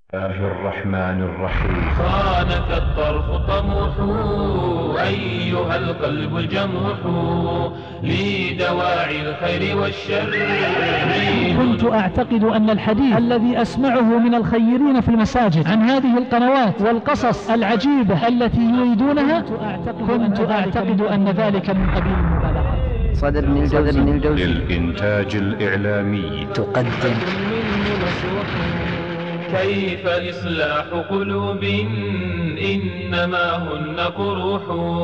الله الرحمن الرحيم. خانك الطرف طموح أيها القلب الجموح لدواعي الخير والشر. كنت أعتقد أن الحديث الذي أسمعه من الخيرين في المساجد عن هذه القنوات والقصص العجيبة التي يريدونها، كنت أعتقد أن ذلك من قبيل المبالغات. صدر من الجوزي للإنتاج الإعلامي تقدم كيف إصلاح قلوب إنما هن قروح.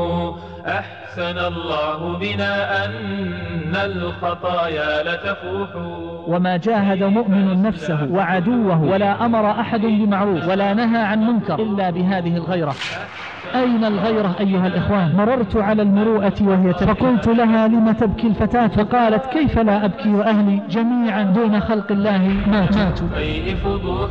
أحسن الله بنا أن الخطايا لتفوح. وما جاهد مؤمن نفسه وعدوه ولا أمر أحد بمعروف ولا نهى عن منكر إلا بهذه الغيرة. أين الغيرة أيها الإخوان؟ مررت على المروءة وهي تبكي فقلت لها: لم تبكي الفتاة؟ فقالت: كيف لا أبكي وأهلي جميعا دون خلق الله ماتوا. فيه فضوح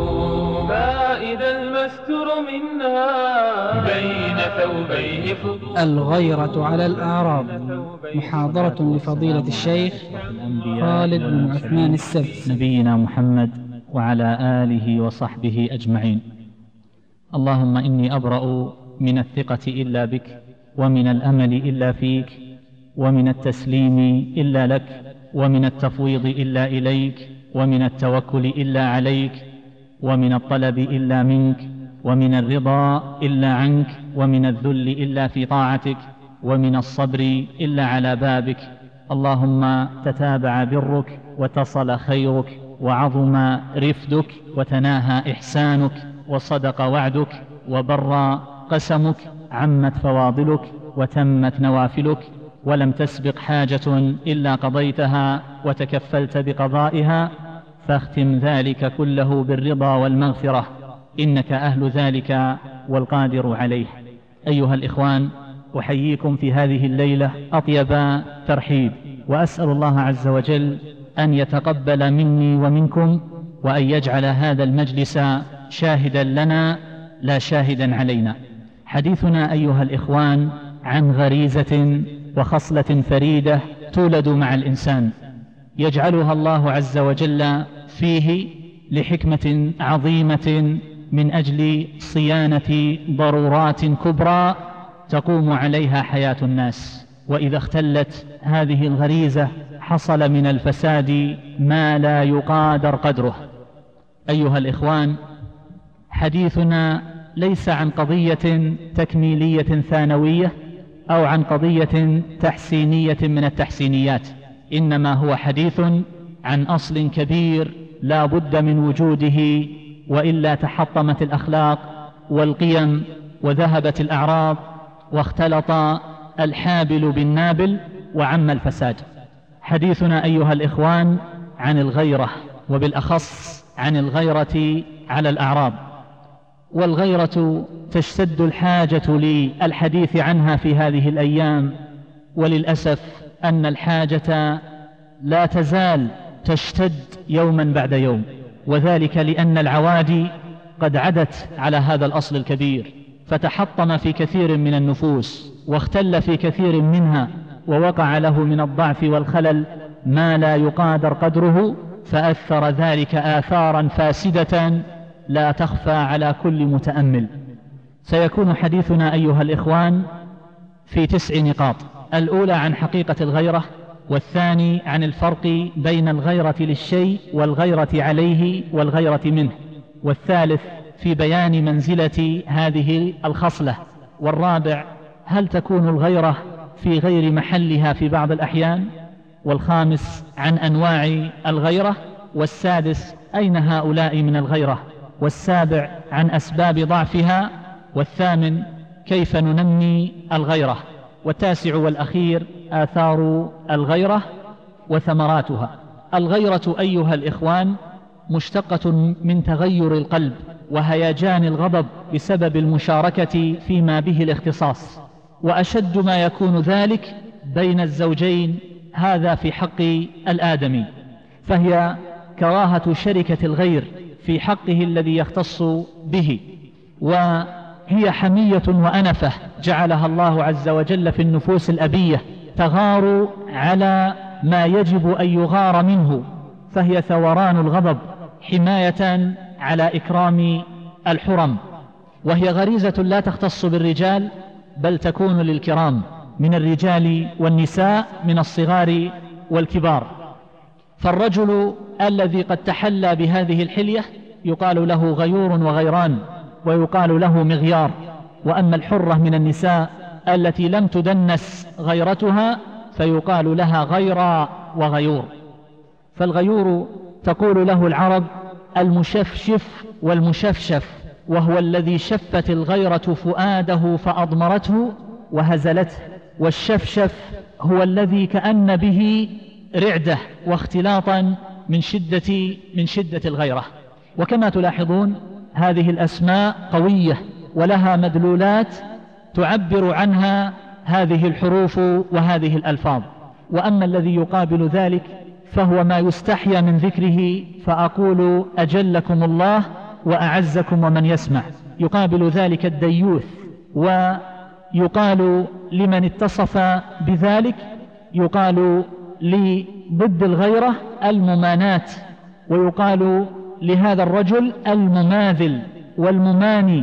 فإذا المستر منا بين ثوبيه فضوح. الغيرة على الأعراض، محاضرة لفضيلة الشيخ خالد بن عثمان السبت. نبينا محمد وعلى آله وصحبه أجمعين. اللهم إني أبرأ من الثقة إلا بك، ومن الأمل إلا فيك، ومن التسليم إلا لك، ومن التفويض إلا إليك، ومن التوكل إلا عليك، ومن الطلب إلا منك، ومن الرضا إلا عنك، ومن الذل إلا في طاعتك، ومن الصبر إلا على بابك. اللهم تتابع برك وتصل خيرك وعظم رفدك وتناهى إحسانك وصدق وعدك وبر قسمك، عمت فواضلك وتمت نوافلك، ولم تسبق حاجة إلا قضيتها وتكفلت بقضائها، فاختم ذلك كله بالرضا والمغفرة، إنك أهل ذلك والقادر عليه. أيها الإخوان، أحييكم في هذه الليلة أطيب ترحيب، وأسأل الله عز وجل أن يتقبل مني ومنكم، وأن يجعل هذا المجلس شاهدا لنا لا شاهدا علينا. حديثنا أيها الإخوان عن غريزة وخصلة فريدة تولد مع الإنسان، يجعلها الله عز وجل فيه لحكمة عظيمة من أجل صيانة ضرورات كبرى تقوم عليها حياة الناس. وإذا اختلت هذه الغريزة حصل من الفساد ما لا يقادر قدره. أيها الإخوان، حديثنا ليس عن قضية تكميلية ثانوية أو عن قضية تحسينية من التحسينيات، إنما هو حديث عن أصل كبير لا بد من وجوده، وإلا تحطمت الأخلاق والقيم وذهبت الأعراض واختلط الحابل بالنابل وعم الفساد. حديثنا أيها الإخوان عن الغيرة، وبالأخص عن الغيرة على الأعراض. والغيرة تشتد الحاجة للحديث عنها في هذه الأيام، وللأسف أن الحاجة لا تزال تشتد يوما بعد يوم، وذلك لأن العوادي قد عدت على هذا الأصل الكبير، فتحطم في كثير من النفوس واختل في كثير منها، ووقع له من الضعف والخلل ما لا يقادر قدره، فأثر ذلك آثارا فاسدة لا تخفى على كل متأمل. سيكون حديثنا أيها الإخوان في 9 نقاط: الأولى عن حقيقة الغيرة، والثاني عن الفرق بين الغيرة للشيء والغيرة عليه والغيرة منه، والثالث في بيان منزلة هذه الخصلة، والرابع هل تكون الغيرة في غير محلها في بعض الأحيان، والخامس عن أنواع الغيرة، والسادس أين هؤلاء من الغيرة، والسابع عن أسباب ضعفها، والثامن كيف ننمي الغيرة، والتاسع والأخير آثار الغيرة وثمراتها. الغيرة أيها الإخوان مشتقة من تغير القلب وهيجان الغضب بسبب المشاركة فيما به الاختصاص، وأشد ما يكون ذلك بين الزوجين، هذا في حق الآدمي، فهي كراهة شركة الغير في حقه الذي يختص به، وهي حمية وأنفة جعلها الله عز وجل في النفوس الأبية تغار على ما يجب أن يغار منه، فهي ثوران الغضب حماية على إكرام الحرم، وهي غريزة لا تختص بالرجال بل تكون للكرام من الرجال والنساء، من الصغار والكبار. فالرجل الذي قد تحلى بهذه الحلية يقال له غيور وغيران، ويقال له مغيار. وأما الحرة من النساء التي لم تدنس غيرتها فيقال لها غيرا وغيور. فالغيور تقول له العرب المشفشف والمشفشف، وهو الذي شفت الغيرة فؤاده فأضمرته وهزلته، والشفشف هو الذي كأن به رعدة واختلاطا من شدة الغيرة. وكما تلاحظون هذه الأسماء قوية ولها مدلولات تعبر عنها هذه الحروف وهذه الألفاظ. وأما الذي يقابل ذلك فهو ما يستحيا من ذكره، فأقول أجلكم الله وأعزكم ومن يسمع. يقابل ذلك الديوث، ويقال لمن اتصف بذلك يقال لضد الغيرة الممانات، ويقال لهذا الرجل المماذل والمماني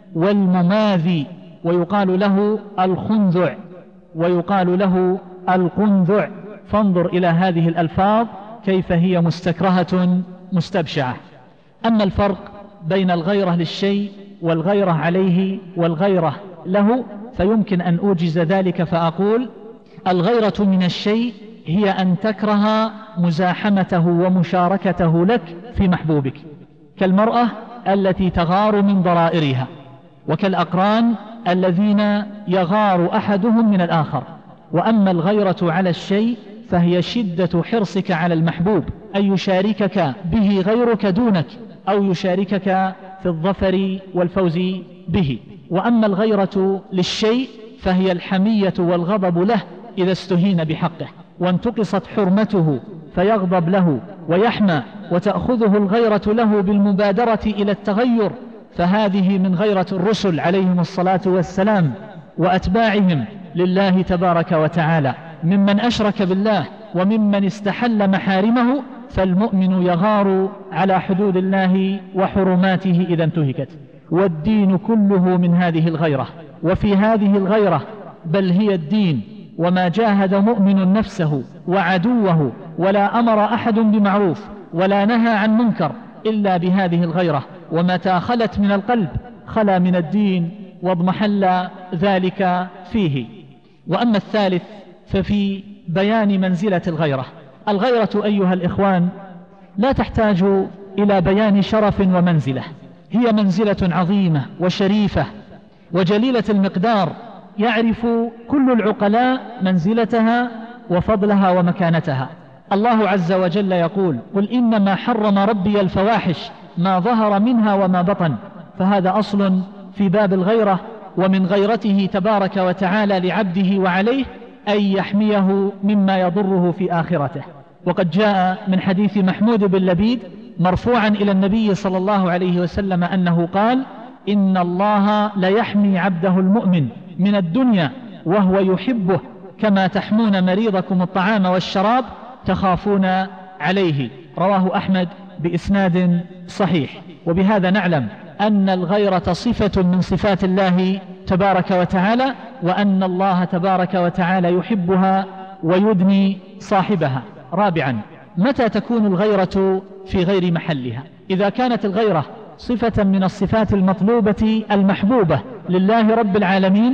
والمماذي، ويقال له الخنذع ويقال له القنذع. فانظر إلى هذه الألفاظ كيف هي مستكرهة مستبشعة. أما الفرق بين الغيرة للشيء والغيرة عليه والغيرة له فيمكن أن أوجز ذلك فأقول الغيرة من الشيء هي أن تكره مزاحمته ومشاركته لك في محبوبك، كالمرأة التي تغار من ضرائرها، وكالأقران الذين يغار أحدهم من الآخر. وأما الغيرة على الشيء فهي شدة حرصك على المحبوب، أن يشاركك به غيرك دونك، أو يشاركك في الظفر والفوز به. وأما الغيرة للشيء فهي الحمية والغضب له إذا استهين بحقه وانتقصت حرمته فيغضب له ويحمى، وتأخذه الغيرة له بالمبادرة إلى التغير. فهذه من غيرة الرسل عليهم الصلاة والسلام وأتباعهم لله تبارك وتعالى، ممن أشرك بالله وممن استحل محارمه. فالمؤمن يغار على حدود الله وحرماته إذا انتهكت، والدين كله من هذه الغيرة. وفي هذه الغيرة بل هي الدين، وما جاهد مؤمن نفسه وعدوه ولا أمر أحد بمعروف ولا نهى عن منكر إلا بهذه الغيرة، ومتى خلت من القلب خلا من الدين واضمحل ذلك فيه. وأما الثالث ففي بيان منزلة الغيرة. الغيرة أيها الإخوان لا تحتاج إلى بيان شرف ومنزلة، هي منزلة عظيمة وشريفة وجليلة المقدار، يعرف كل العقلاء منزلتها وفضلها ومكانتها. الله عز وجل يقول قل إنما حرم ربي الفواحش ما ظهر منها وما بطن. فهذا أصل في باب الغيرة، ومن غيرته تبارك وتعالى لعبده وعليه أن يحميه مما يضره في آخرته. وقد جاء من حديث محمود بن لبيد مرفوعا إلى النبي صلى الله عليه وسلم أنه قال إن الله ليحمي عبده المؤمن من الدنيا وهو يحبه كما تحمون مريضكم الطعام والشراب تخافون عليه. رواه أحمد بإسناد صحيح. وبهذا نعلم أن الغيرة صفة من صفات الله تبارك وتعالى، وأن الله تبارك وتعالى يحبها ويدني صاحبها. رابعا، متى تكون الغيرة في غير محلها؟ إذا كانت الغيرة صفة من الصفات المطلوبة المحبوبة لله رب العالمين،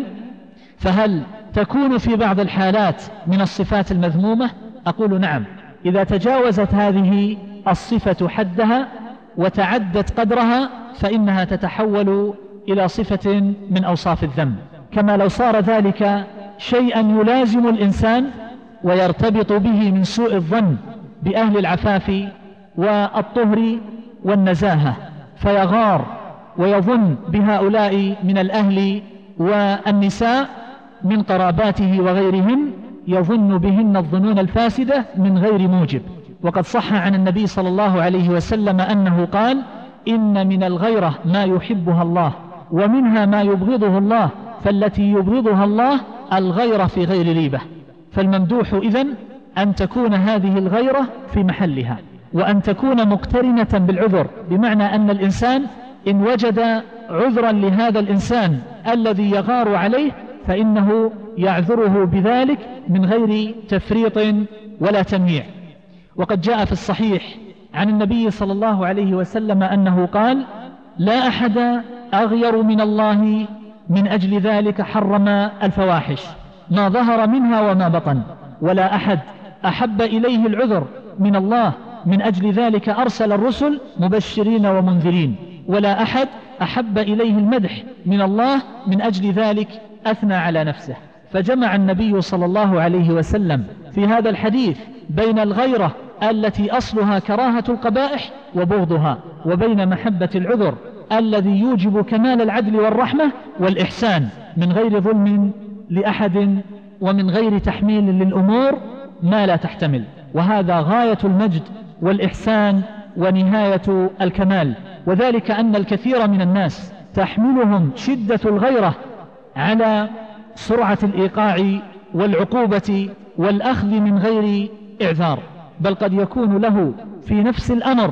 فهل تكون في بعض الحالات من الصفات المذمومة؟ أقول نعم، إذا تجاوزت هذه الصفة حدها وتعدت قدرها فإنها تتحول إلى صفة من أوصاف الذم، كما لو صار ذلك شيئا يلازم الإنسان ويرتبط به من سوء الظن بأهل العفاف والطهر والنزاهة، فيغار ويظن بهؤلاء من الأهل والنساء من قراباته وغيرهم، يظن بهن الظنون الفاسدة من غير موجب. وقد صح عن النبي صلى الله عليه وسلم أنه قال إن من الغيرة ما يحبها الله ومنها ما يبغضه الله، فالتي يبغضها الله الغيرة في غير ريبة. فالممدوح إذن أن تكون هذه الغيرة في محلها. وأن تكون مقترنة بالعذر، بمعنى أن الإنسان إن وجد عذرا لهذا الإنسان الذي يغار عليه فإنه يعذره بذلك من غير تفريط ولا تمييع. وقد جاء في الصحيح عن النبي صلى الله عليه وسلم أنه قال: لا أحد أغير من الله من أجل ذلك حرم الفواحش ما ظهر منها وما بطن، ولا أحد أحب إليه العذر من الله من أجل ذلك أرسل الرسل مبشرين ومنذرين، ولا أحد أحب إليه المدح من الله من أجل ذلك أثنى على نفسه. فجمع النبي صلى الله عليه وسلم في هذا الحديث بين الغيرة التي أصلها كراهة القبائح وبغضها، وبين محبة العذر الذي يوجب كمال العدل والرحمة والإحسان من غير ظلم لأحد ومن غير تحميل للأمور ما لا تحتمل. وهذا غاية المجد والإحسان ونهاية الكمال، وذلك أن الكثير من الناس تحملهم شدة الغيرة على سرعة الإيقاع والعقوبة والأخذ من غير إعذار، بل قد يكون له في نفس الأمر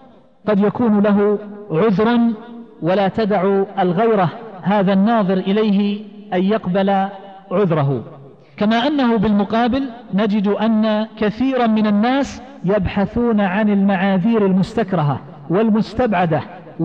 قد يكون له عذر ولا تدع الغيرة هذا الناظر إليه أن يقبل عذره. كما أنه بالمقابل نجد أن كثيرا من الناس يبحثون عن المعاذير المستكرهة والمستبعدة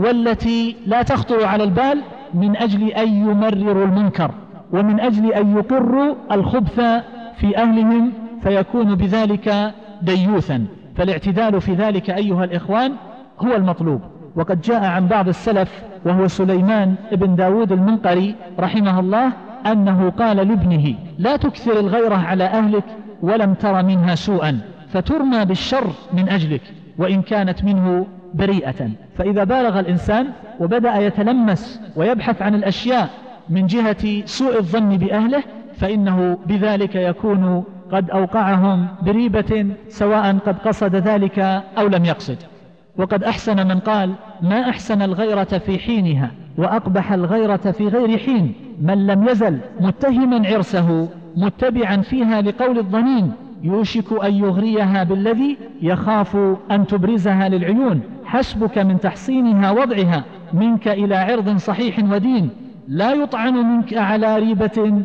والتي لا تخطر على البال من أجل أن يمرروا المنكر ومن أجل أن يقروا الخبث في أهلهم، فيكون بذلك ديوثا. فالاعتدال في ذلك أيها الإخوان هو المطلوب. وقد جاء عن بعض السلف وهو سليمان بن داود المنقري رحمه الله أنه قال لابنه: لا تكثر الغيرة على أهلك ولم تر منها سوءا فترمى بالشر من أجلك وإن كانت منه بريئة. فإذا بالغ الإنسان وبدأ يتلمس ويبحث عن الأشياء من جهة سوء الظن بأهله فإنه بذلك يكون قد أوقعهم بريبة، سواء قد قصد ذلك أو لم يقصد. وقد أحسن من قال: ما أحسن الغيرة في حينها وأقبح الغيرة في غير حين، من لم يزل متهما عرسه متبعا فيها لقول الظنين يوشك أن يغريها بالذي يخاف أن تبرزها للعيون، حسبك من تحصينها وضعها منك إلى عرض صحيح ودين، لا يطعن منك على ريبة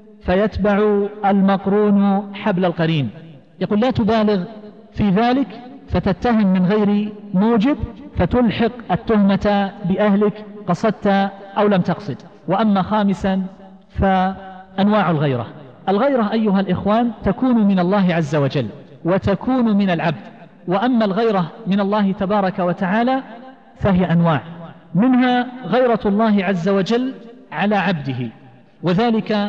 فيتبع المقرون حبل القرين. يقول: لا تبالغ في ذلك فتتهم من غير موجب فتلحق التهمة بأهلك قصدت أو لم تقصد. وأما خامسا فأنواع الغيرة. الغيرة أيها الإخوان تكون من الله عز وجل وتكون من العبد. وأما الغيرة من الله تبارك وتعالى فهي أنواع، منها غيرة الله عز وجل على عبده، وذلك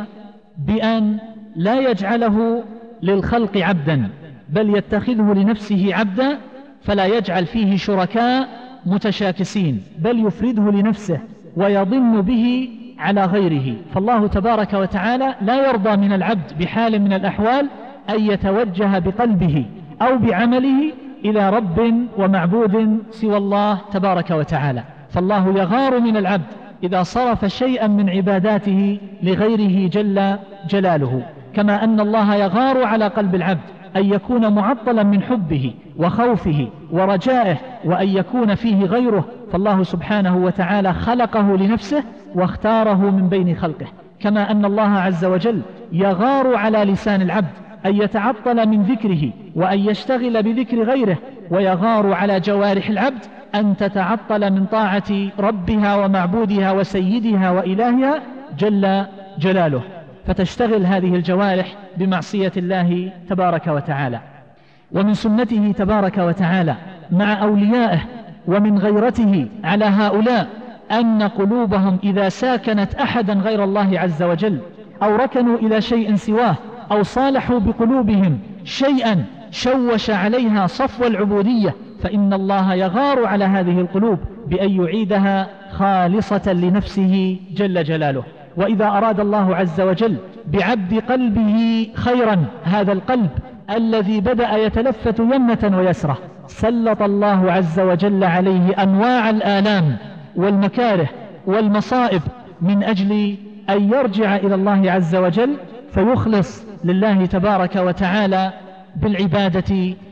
بأن لا يجعله للخلق عبدا بل يتخذه لنفسه عبدا، فلا يجعل فيه شركاء متشاكسين بل يفرده لنفسه ويضن به على غيره. فالله تبارك وتعالى لا يرضى من العبد بحال من الأحوال أن يتوجه بقلبه أو بعمله إلى رب ومعبود سوى الله تبارك وتعالى. فالله يغار من العبد إذا صرف شيئا من عباداته لغيره جل جلاله، كما أن الله يغار على قلب العبد أن يكون معطلا من حبه وخوفه ورجائه وأن يكون فيه غيره. فالله سبحانه وتعالى خلقه لنفسه واختاره من بين خلقه، كما أن الله عز وجل يغار على لسان العبد أن يتعطل من ذكره وأن يشتغل بذكر غيره، ويغار على جوارح العبد أن تتعطل من طاعة ربها ومعبودها وسيدها وإلهها جل جلاله، فتشتغل هذه الجوارح بمعصية الله تبارك وتعالى. ومن سنته تبارك وتعالى مع أوليائه ومن غيرته على هؤلاء أن قلوبهم إذا ساكنت أحدا غير الله عز وجل أو ركنوا إلى شيء سواه أو صالحوا بقلوبهم شيئا شوش عليها صفو العبودية، فإن الله يغار على هذه القلوب بأن يعيدها خالصة لنفسه جل جلاله. وإذا أراد الله عز وجل بعبد قلبه خيرا، هذا القلب الذي بدأ يتلفت يمنة ويسرة، سلط الله عز وجل عليه أنواع الآلام والمكاره والمصائب من أجل أن يرجع إلى الله عز وجل فيخلص لله تبارك وتعالى بالعبادة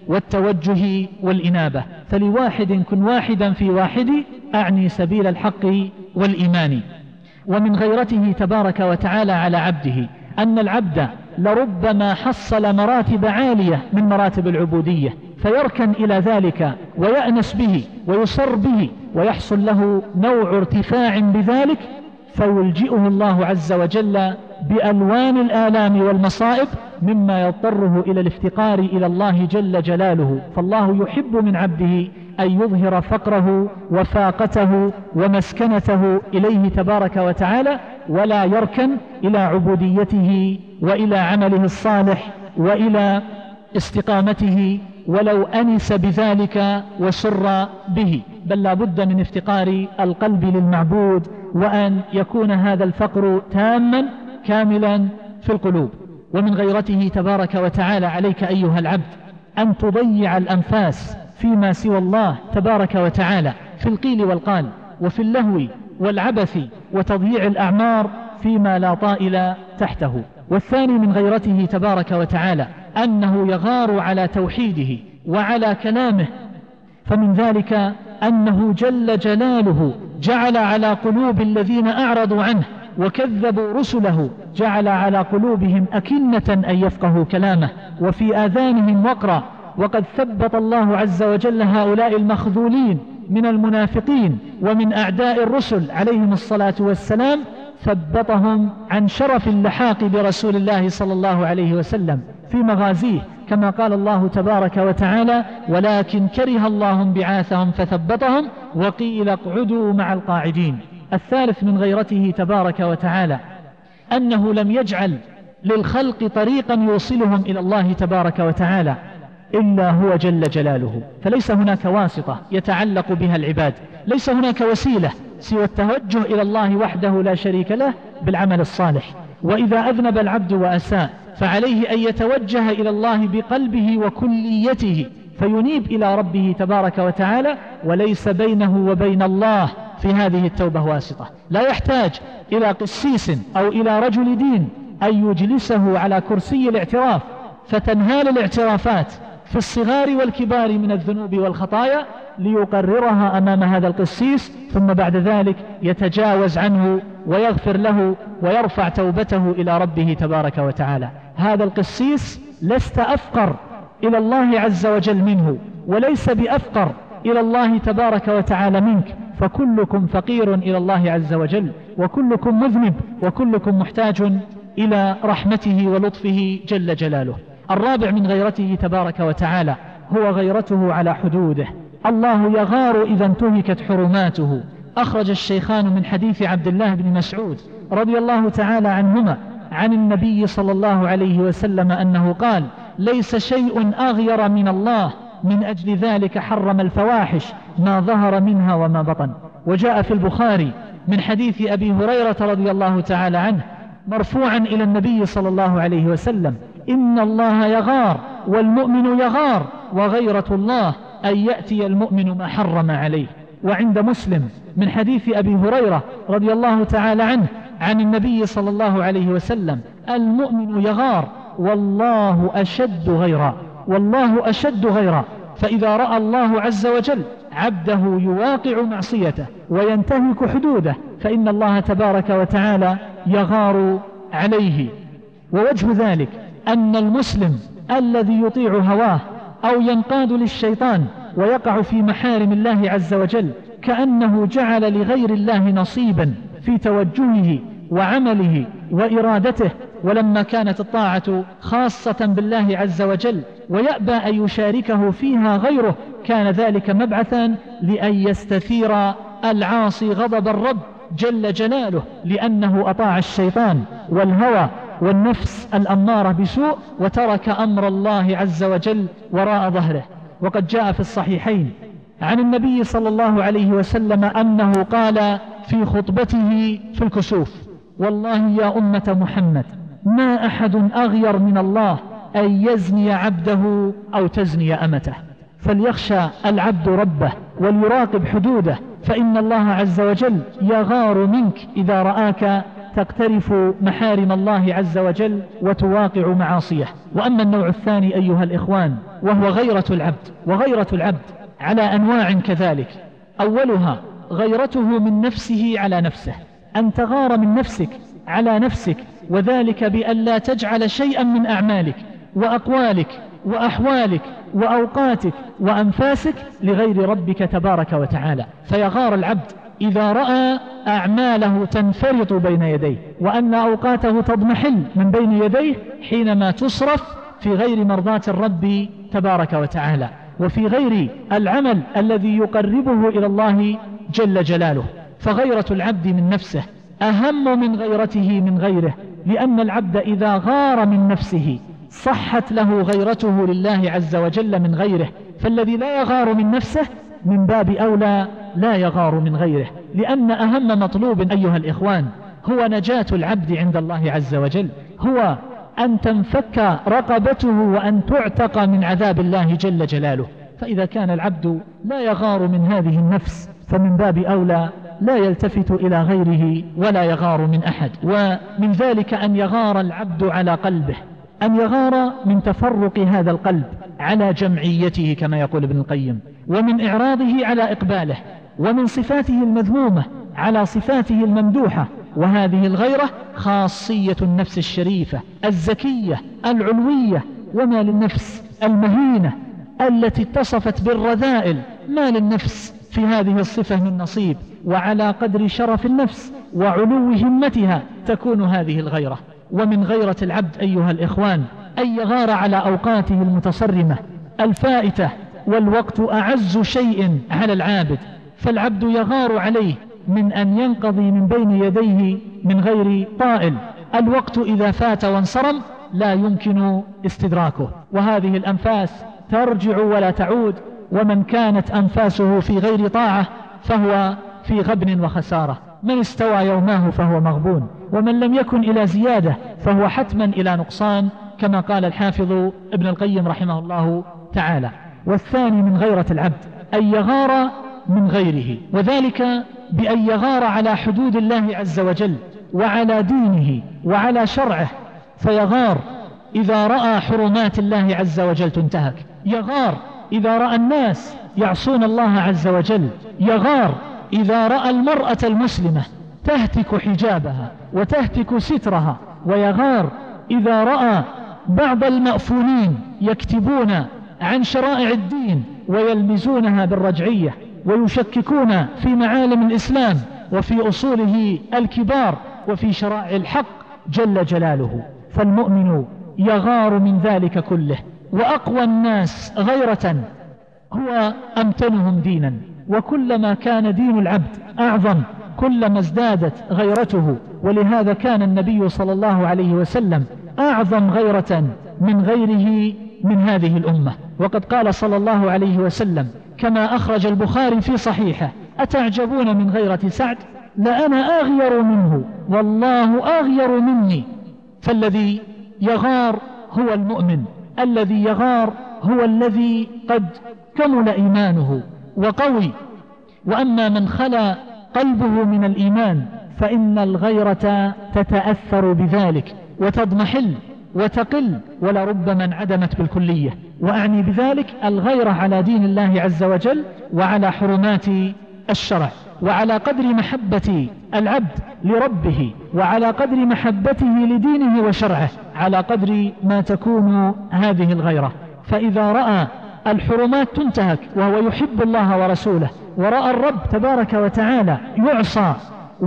والتوجه والإنابة. فلواحد كن واحدا في واحد، أعني سبيل الحق والإيمان. ومن غيرته تبارك وتعالى على عبده أن العبد لربما حصل مراتب عالية من مراتب العبودية فيركن إلى ذلك ويأنس به ويسر به ويحصل له نوع ارتفاع بذلك، فيلجئه الله عز وجل بألوان الآلام والمصائب مما يضطره إلى الافتقار إلى الله جل جلاله. فالله يحب من عبده أن يظهر فقره وفاقته ومسكنته إليه تبارك وتعالى، ولا يركن إلى عبوديته وإلى عمله الصالح وإلى استقامته ولو أنس بذلك وسر به، بل لا بد من افتقار القلب للمعبود، وأن يكون هذا الفقر تاما كاملا في القلوب. ومن غيرته تبارك وتعالى عليك أيها العبد أن تضيع الأنفاس فيما سوى الله تبارك وتعالى، في القيل والقال وفي اللهو والعبث وتضييع الأعمار فيما لا طائل تحته. والثاني من غيرته تبارك وتعالى أنه يغار على توحيده وعلى كلامه، فمن ذلك أنه جل جلاله جعل على قلوب الذين أعرضوا عنه وكذبوا رسله، جعل على قلوبهم أكنة أن يفقهوا كلامه وفي آذانهم وقرا. وقد ثبت الله عز وجل هؤلاء المخذولين من المنافقين ومن أعداء الرسل عليهم الصلاة والسلام، ثبتهم عن شرف اللحاق برسول الله صلى الله عليه وسلم في مغازيه، كما قال الله تبارك وتعالى: ولكن كره الله بعاثهم فثبتهم وقيل اقعدوا مع القاعدين. الثالث من غيرته تبارك وتعالى أنه لم يجعل للخلق طريقا يوصلهم إلى الله تبارك وتعالى إلا هو جل جلاله، فليس هناك واسطة يتعلق بها العباد، ليس هناك وسيلة سوى التوجه إلى الله وحده لا شريك له بالعمل الصالح. وإذا أذنب العبد وأساء فعليه أن يتوجه إلى الله بقلبه وكليته فينيب إلى ربه تبارك وتعالى، وليس بينه وبين الله في هذه التوبة واسطة. لا يحتاج إلى قسيس أو إلى رجل دين أن يجلسه على كرسي الاعتراف فتنهال الاعترافات في الصغار والكبار من الذنوب والخطايا ليقررها أمام هذا القسيس، ثم بعد ذلك يتجاوز عنه ويغفر له ويرفع توبته إلى ربه تبارك وتعالى. هذا القسيس لست أفقر إلى الله عز وجل منه، وليس بأفقر إلى الله تبارك وتعالى منك، فكلكم فقير إلى الله عز وجل، وكلكم مذنب، وكلكم محتاج إلى رحمته ولطفه جل جلاله. الرابع من غيرته تبارك وتعالى هو غيرته على حدوده. الله يغار إذا انتهكت حرماته. أخرج الشيخان من حديث عبد الله بن مسعود رضي الله تعالى عنهما عن النبي صلى الله عليه وسلم أنه قال: ليس شيء أغير من الله، من أجل ذلك حرم الفواحش ما ظهر منها وما بطن. وجاء في البخاري من حديث أبي هريرة رضي الله تعالى عنه مرفوعا إلى النبي صلى الله عليه وسلم: إن الله يغار والمؤمن يغار، وغيرة الله أن يأتي المؤمن ما حرم عليه. وعند مسلم من حديث أبي هريرة رضي الله تعالى عنه عن النبي صلى الله عليه وسلم: المؤمن يغار والله أشد غيرا، والله أشد غيرا. فإذا رأى الله عز وجل عبده يواقع معصيته وينتهك حدوده فإن الله تبارك وتعالى يغار عليه. ووجه ذلك أن المسلم الذي يطيع هواه أو ينقاد للشيطان ويقع في محارم الله عز وجل كأنه جعل لغير الله نصيبا في توجهه وعمله وإرادته، ولما كانت الطاعة خاصة بالله عز وجل ويأبى أن يشاركه فيها غيره كان ذلك مبعثا لأن يستثير العاصي غضب الرب جل جلاله، لأنه أطاع الشيطان والهوى والنفس الأمارة بسوء وترك أمر الله عز وجل وراء ظهره. وقد جاء في الصحيحين عن النبي صلى الله عليه وسلم أنه قال في خطبته في الكسوف: والله يا أمة محمد ما أحد أغير من الله أن يزني عبده أو تزني أمته. فليخشى العبد ربه وليراقب حدوده، فإن الله عز وجل يغار منك إذا رآك تقترف محارم الله عز وجل وتواقع معاصيه. وأما النوع الثاني أيها الإخوان وهو غيرة العبد، وغيرة العبد على أنواع كذلك. أولها غيرته من نفسه على نفسه، أن تغار من نفسك على نفسك، وذلك بأن لا تجعل شيئا من أعمالك وأقوالك وأحوالك وأوقاتك وأنفاسك لغير ربك تبارك وتعالى. فيغار العبد إذا رأى أعماله تنفرط بين يديه، وأن أوقاته تضمحل من بين يديه حينما تصرف في غير مرضاة الرب تبارك وتعالى، وفي غير العمل الذي يقربه إلى الله جل جلاله. فغيرة العبد من نفسه أهم من غيرته من غيره، لأن العبد إذا غار من نفسه صحت له غيرته لله عز وجل من غيره. فالذي لا يغار من نفسه من باب أولى لا يغار من غيره، لأن أهم مطلوب أيها الإخوان هو نجاة العبد عند الله عز وجل، هو أن تنفك رقبته وأن تعتق من عذاب الله جل جلاله. فإذا كان العبد لا يغار من هذه النفس فمن باب أولى لا يلتفت إلى غيره ولا يغار من أحد. ومن ذلك أن يغار العبد على قلبه، أن يغار من تفرق هذا القلب على جمعيته كما يقول ابن القيم، ومن إعراضه على إقباله، ومن صفاته المذمومة على صفاته الممدوحة. وهذه الغيرة خاصية النفس الشريفة الزكية العلوية، وما للنفس المهينة التي اتصفت بالرذائل ما للنفس في هذه الصفة من نصيب. وعلى قدر شرف النفس وعلو همتها تكون هذه الغيرة. ومن غيرة العبد أيها الإخوان أن يغار على أوقاته المتصرمة الفائتة، والوقت أعز شيء على العابد، فالعبد يغار عليه من أن ينقضي من بين يديه من غير طائل. الوقت إذا فات وانصرم لا يمكن استدراكه، وهذه الأنفاس ترجع ولا تعود، ومن كانت أنفاسه في غير طاعة فهو في غبن وخسارة. من استوى يوماه فهو مغبون، ومن لم يكن إلى زيادة فهو حتما إلى نقصان، كما قال الحافظ ابن القيم رحمه الله تعالى. والثاني من غيرة العبد أن يغار من غيره، وذلك بأن يغار على حدود الله عز وجل وعلى دينه وعلى شرعه. فيغار إذا رأى حرمات الله عز وجل تنتهك، يغار إذا رأى الناس يعصون الله عز وجل، يغار إذا رأى المرأة المسلمة تهتك حجابها وتهتك سترها، ويغار إذا رأى بعض المأفونين يكتبون عن شرائع الدين ويلمزونها بالرجعية ويشككون في معالم الإسلام وفي أصوله الكبار وفي شرائع الحق جل جلاله. فالمؤمن يغار من ذلك كله. وأقوى الناس غيرة هو أمتنهم دينا، وكلما كان دين العبد أعظم كلما ازدادت غيرته. ولهذا كان النبي صلى الله عليه وسلم أعظم غيرة من غيره من هذه الأمة. وقد قال صلى الله عليه وسلم كما أخرج البخاري في صحيحه: أتعجبون من غيرة سعد؟ لأنا أغير منه والله أغير مني. فالذي يغار هو المؤمن، الذي يغار هو الذي قد كمل إيمانه وقوي. وأما من خلا قلبه من الإيمان فإن الغيرة تتأثر بذلك وتضمحل وتقل ولربما انعدمت بالكلية. وأعني بذلك الغيرة على دين الله عز وجل وعلى حرمات الشرع. وعلى قدر محبة العبد لربه وعلى قدر محبته لدينه وشرعه على قدر ما تكون هذه الغيرة. فإذا رأى الحرمات تنتهك وهو يحب الله ورسوله، ورأى الرب تبارك وتعالى يعصى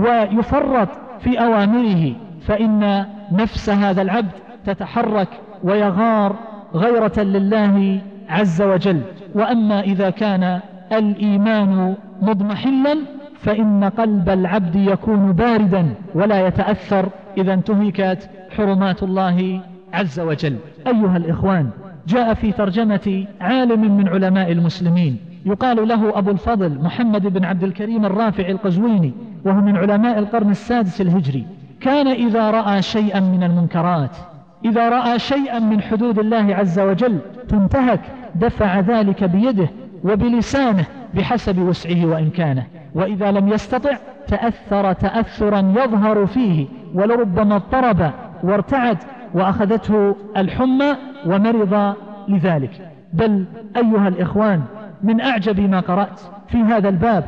ويفرط في أوامره، فإن نفس هذا العبد تتحرك ويغار غيرة لله عز وجل. وأما إذا كان الإيمان مضمحلا فإن قلب العبد يكون باردا ولا يتأثر إذا انتهكت حرمات الله عز وجل. أيها الإخوان، جاء في ترجمة عالم من علماء المسلمين يقال له أبو الفضل محمد بن عبد الكريم الرافع القزويني، وهو من علماء القرن السادس الهجري، كان إذا رأى شيئا من المنكرات، إذا رأى شيئا من حدود الله عز وجل تنتهك دفع ذلك بيده وبلسانه بحسب وسعه وإمكانه، وإذا لم يستطع تأثر تأثرا يظهر فيه ولربما اضطرب وارتعد وأخذته الحمى ومرض لذلك. بل أيها الإخوان، من أعجب ما قرأت في هذا الباب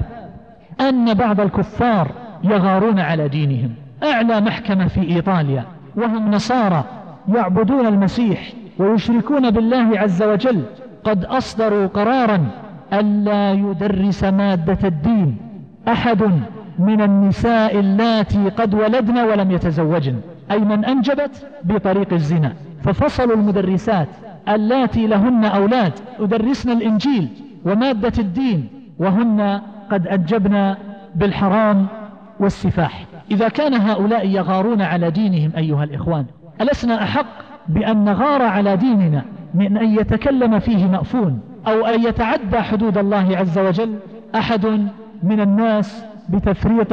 أن بعض الكفار يغارون على دينهم. أعلى محكمة في إيطاليا وهم نصارى يعبدون المسيح ويشركون بالله عز وجل قد أصدروا قرارا ألا يدرس مادة الدين أحد من النساء اللاتي قد ولدن ولم يتزوجن، أي من أنجبت بطريق الزنا. ففصلوا المدرسات اللاتي لهن أولاد يدرسن الإنجيل ومادة الدين وهن قد أنجبن بالحرام والسفاح. إذا كان هؤلاء يغارون على دينهم أيها الإخوان، ألسنا أحق بأن نغار على ديننا من أن يتكلم فيه مأفون أو أن يتعدى حدود الله عز وجل أحد من الناس بتفريط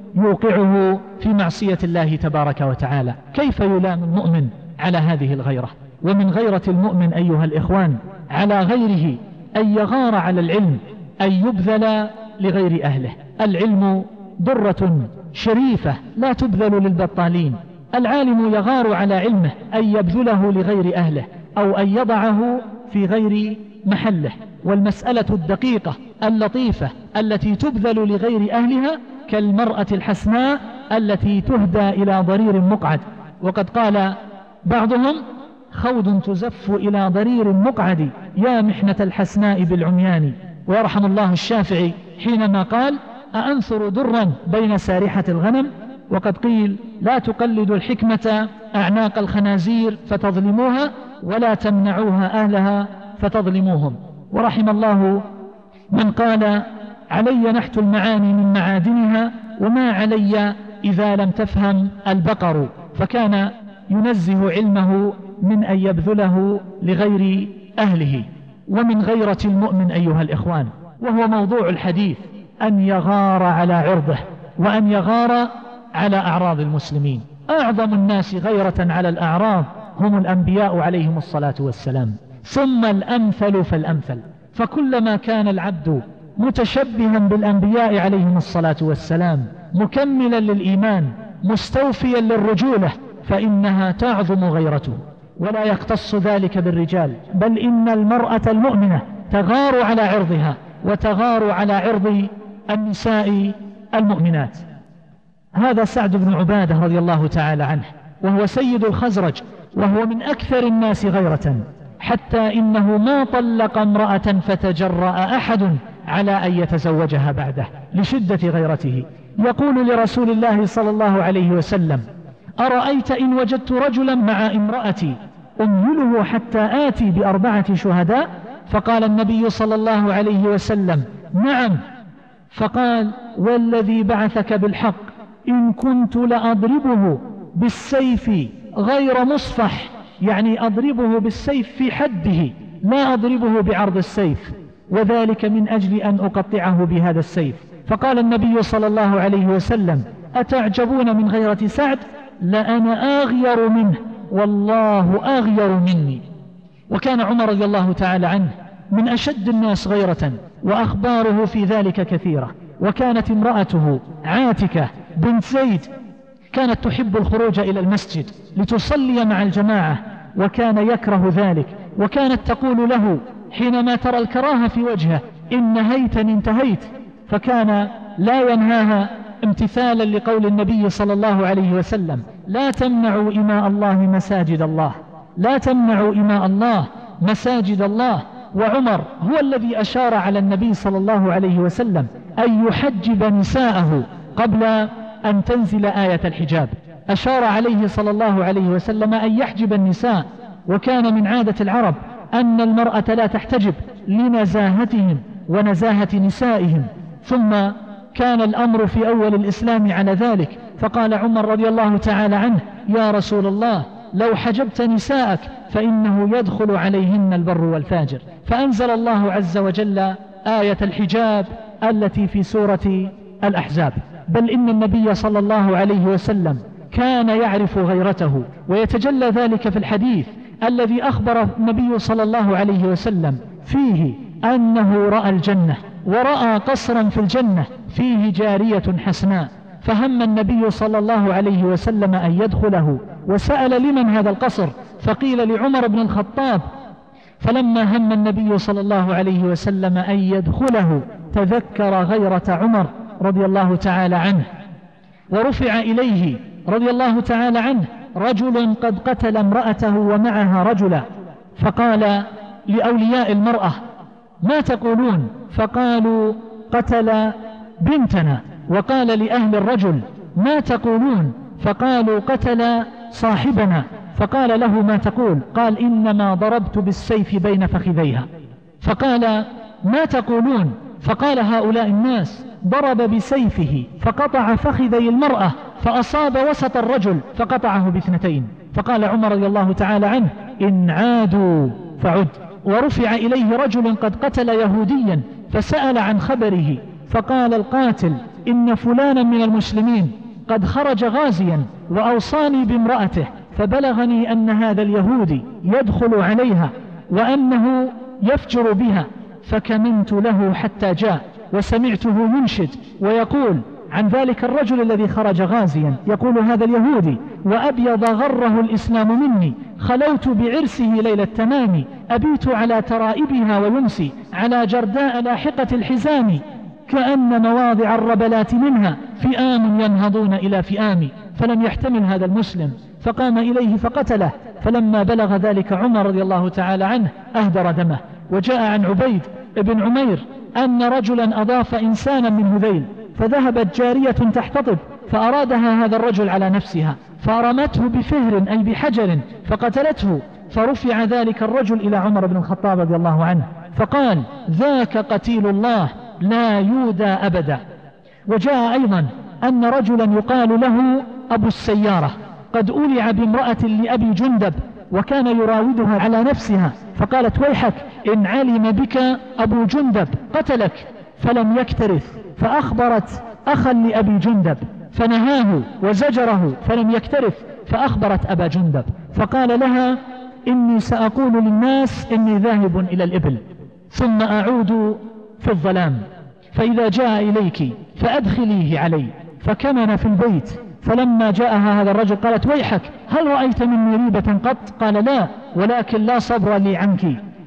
يوقعه في معصية الله تبارك وتعالى؟ كيف يلام المؤمن على هذه الغيرة؟ ومن غيرة المؤمن أيها الإخوان على غيره أن يغار على العلم، أن يبذل لغير أهله. العلم درة شريفة لا تبذل للبطالين. العالم يغار على علمه أن يبذله لغير أهله أو أن يضعه في غير محله. والمسألة الدقيقة اللطيفة التي تبذل لغير أهلها كالمرأة الحسناء التي تهدى إلى ضرير مقعد. وقد قال بعضهم: خود تزف إلى ضرير مقعد يا محنة الحسناء بالعميان. ويرحم الله الشافعي حينما قال: أأنثر درا بين سارحة الغنم. وقد قيل: لا تقلدوا الحكمة أعناق الخنازير فتظلموها ولا تمنعوها أهلها فتظلموهم. ورحم الله من قال: علي نحت المعاني من معادنها وما علي إذا لم تفهم البقر. فكان ينزه علمه من أن يبذله لغير أهله. ومن غيرة المؤمن أيها الإخوان، وهو موضوع الحديث، أن يغار على عرضه وأن يغار على أعراض المسلمين. أعظم الناس غيرة على الأعراض هم الأنبياء عليهم الصلاة والسلام، ثم الأمثل فالأمثل. فكلما كان العبد متشبها بالأنبياء عليهم الصلاة والسلام، مكملا للإيمان، مستوفيا للرجولة، فإنها تعظم غيرته. ولا يختص ذلك بالرجال، بل إن المرأة المؤمنة تغار على عرضها وتغار على عرض النساء المؤمنات. هذا سعد بن عبادة رضي الله تعالى عنه، وهو سيد الخزرج، وهو من أكثر الناس غيرة، حتى إنه ما طلق امرأة فتجرأ أحد على أن يتزوجها بعده لشدة غيرته. يقول لرسول الله صلى الله عليه وسلم: أرأيت إن وجدت رجلا مع امرأتي أمهله حتى آتي ب4 شهداء؟ فقال النبي صلى الله عليه وسلم: نعم. فقال: والذي بعثك بالحق إن كنت لأضربه بالسيف غير مصفح، يعني أضربه بالسيف في حده، لا أضربه بعرض السيف، وذلك من أجل أن أقطعه بهذا السيف. فقال النبي صلى الله عليه وسلم: أتعجبون من غيرة سعد؟ لأنا أغير منه والله أغير مني. وكان عمر رضي الله تعالى عنه من أشد الناس غيرة، وأخباره في ذلك كثيرة. وكانت امرأته عاتكة بنت زيد كانت تحب الخروج إلى المسجد لتصلي مع الجماعة، وكان يكره ذلك. وكانت تقول له حينما ترى الكراهة في وجهه: إن نهيتني انتهيت. فكان لا ينهاها امتثالا لقول النبي صلى الله عليه وسلم: لا تمنعوا إماء الله مساجد الله، لا تمنعوا إماء الله مساجد الله. وعمر هو الذي أشار على النبي صلى الله عليه وسلم أن يحجب نساءه قبل أن تنزل آية الحجاب. أشار عليه صلى الله عليه وسلم أن يحجب النساء. وكان من عادة العرب أن المرأة لا تحتجب لنزاهتهم ونزاهة نسائهم، ثم كان الأمر في أول الإسلام على ذلك. فقال عمر رضي الله تعالى عنه: يا رسول الله، لو حجبت نساءك فإنه يدخل عليهن البر والفاجر. فأنزل الله عز وجل آية الحجاب التي في سورة الأحزاب. بل إن النبي صلى الله عليه وسلم كان يعرف غيرته، ويتجلى ذلك في الحديث الذي أخبر النبي صلى الله عليه وسلم فيه أنه رأى الجنة ورأى قصرا في الجنة فيه جارية حسناء، فهم النبي صلى الله عليه وسلم أن يدخله، وسأل لمن هذا القصر؟ فقيل لعمر بن الخطاب. فلما هم النبي صلى الله عليه وسلم أن يدخله تذكر غيرة عمر رضي الله تعالى عنه، ورفع إليه رضي الله تعالى عنه رجل قد قتل امرأته ومعها رجلا، فقال لأولياء المرأة: ما تقولون؟ فقالوا: قتل بنتنا. وقال لأهل الرجل: ما تقولون؟ فقالوا: قتل صاحبنا. فقال له: ما تقول؟ قال: إنما ضربت بالسيف بين فخذيها. فقال: ما تقولون؟ فقال هؤلاء الناس: ضرب بسيفه فقطع فخذي المرأة فأصاب وسط الرجل فقطعه باثنتين. فقال عمر رضي الله تعالى عنه: إن عادوا فعد. ورفع إليه رجل قد قتل يهوديا فسأل عن خبره، فقال القاتل: إن فلانا من المسلمين قد خرج غازيا وأوصاني بامرأته، فبلغني أن هذا اليهودي يدخل عليها وأنه يفجر بها، فكمنت له حتى جاء، وسمعته ينشد ويقول عن ذلك الرجل الذي خرج غازيا، يقول هذا اليهودي: وأبيض غره الإسلام مني، خلوت بعرسه ليلة التمام، أبيت على ترائبها ويمسي على جرداء لاحقة الحزام، كأن مواضع الربلات منها فئام ينهضون إلى فئام. فلم يحتمل هذا المسلم فقام إليه فقتله. فلما بلغ ذلك عمر رضي الله تعالى عنه أهدر دمه. وجاء عن عبيد بن عمير أن رجلا أضاف إنسانا من هذيل، فذهبت جارية تحتطب فأرادها هذا الرجل على نفسها، فرمته بفهر أي بحجر فقتلته. فرفع ذلك الرجل إلى عمر بن الخطاب رضي الله عنه فقال: ذاك قتيل الله لا يودى أبدا. وجاء أيضا أن رجلا يقال له أبو السيارة قد أولع بامرأة لأبي جندب وكان يراودها على نفسها، فقالت: ويحك إن علم بك أبو جندب قتلك. فلم يكترث، فأخبرت أخا لأبي جندب فنهاه وزجره فلم يكترث، فأخبرت أبا جندب فقال لها: إني سأقول للناس إني ذاهب إلى الإبل ثم أعود في الظلام، فإذا جاء إليك فأدخليه علي. فكمن في البيت. فلما جاءها هذا الرجل قالت: ويحك هل رأيت مني ريبة قط؟ قال: لا، ولكن لا صبر لي عنك.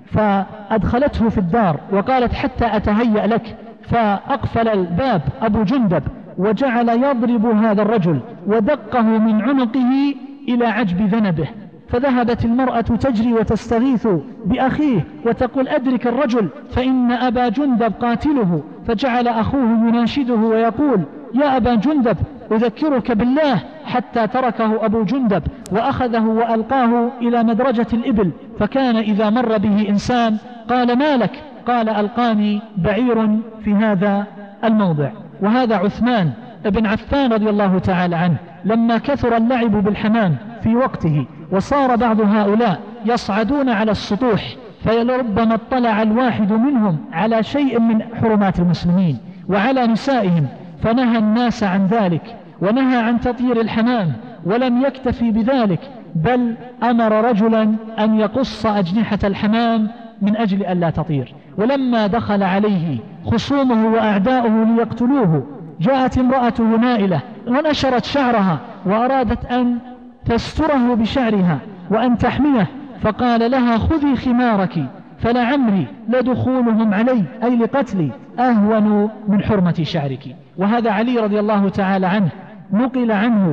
فأدخلته في الدار وقالت: حتى أتهيأ لك. فأقفل الباب أبو جندب وجعل يضرب هذا الرجل ودقه من عنقه إلى عجب ذنبه. فذهبت المرأة تجري وتستغيث بأخيه وتقول: أدرك الرجل فإن أبا جندب قاتله. فجعل أخوه يناشده ويقول: يا أبا جندب أذكرك بالله، حتى تركه أبو جندب وأخذه وألقاه إلى مدرجة الإبل. فكان إذا مر به إنسان قال: ما لك؟ قال: ألقاني بعير في هذا الموضع. وهذا عثمان بن عفان رضي الله تعالى عنه لما كثر اللعب بالحمام في وقته وصار بعض هؤلاء يصعدون على السطوح، فلربما اطلع الواحد منهم على شيء من حرمات المسلمين وعلى نسائهم، فنهى الناس عن ذلك ونهى عن تطيير الحمام. ولم يكتفي بذلك، بل أمر رجلا أن يقص أجنحة الحمام من أجل أن لا تطير. ولما دخل عليه خصومه وأعداؤه ليقتلوه، جاءت امرأته نائلة ونشرت شعرها وأرادت أن تستره بشعرها وأن تحميه، فقال لها: خذي خمارك فلعمري لدخولهم علي أي لقتلي أهون من حرمة شعرك. وهذا علي رضي الله تعالى عنه نقل عنه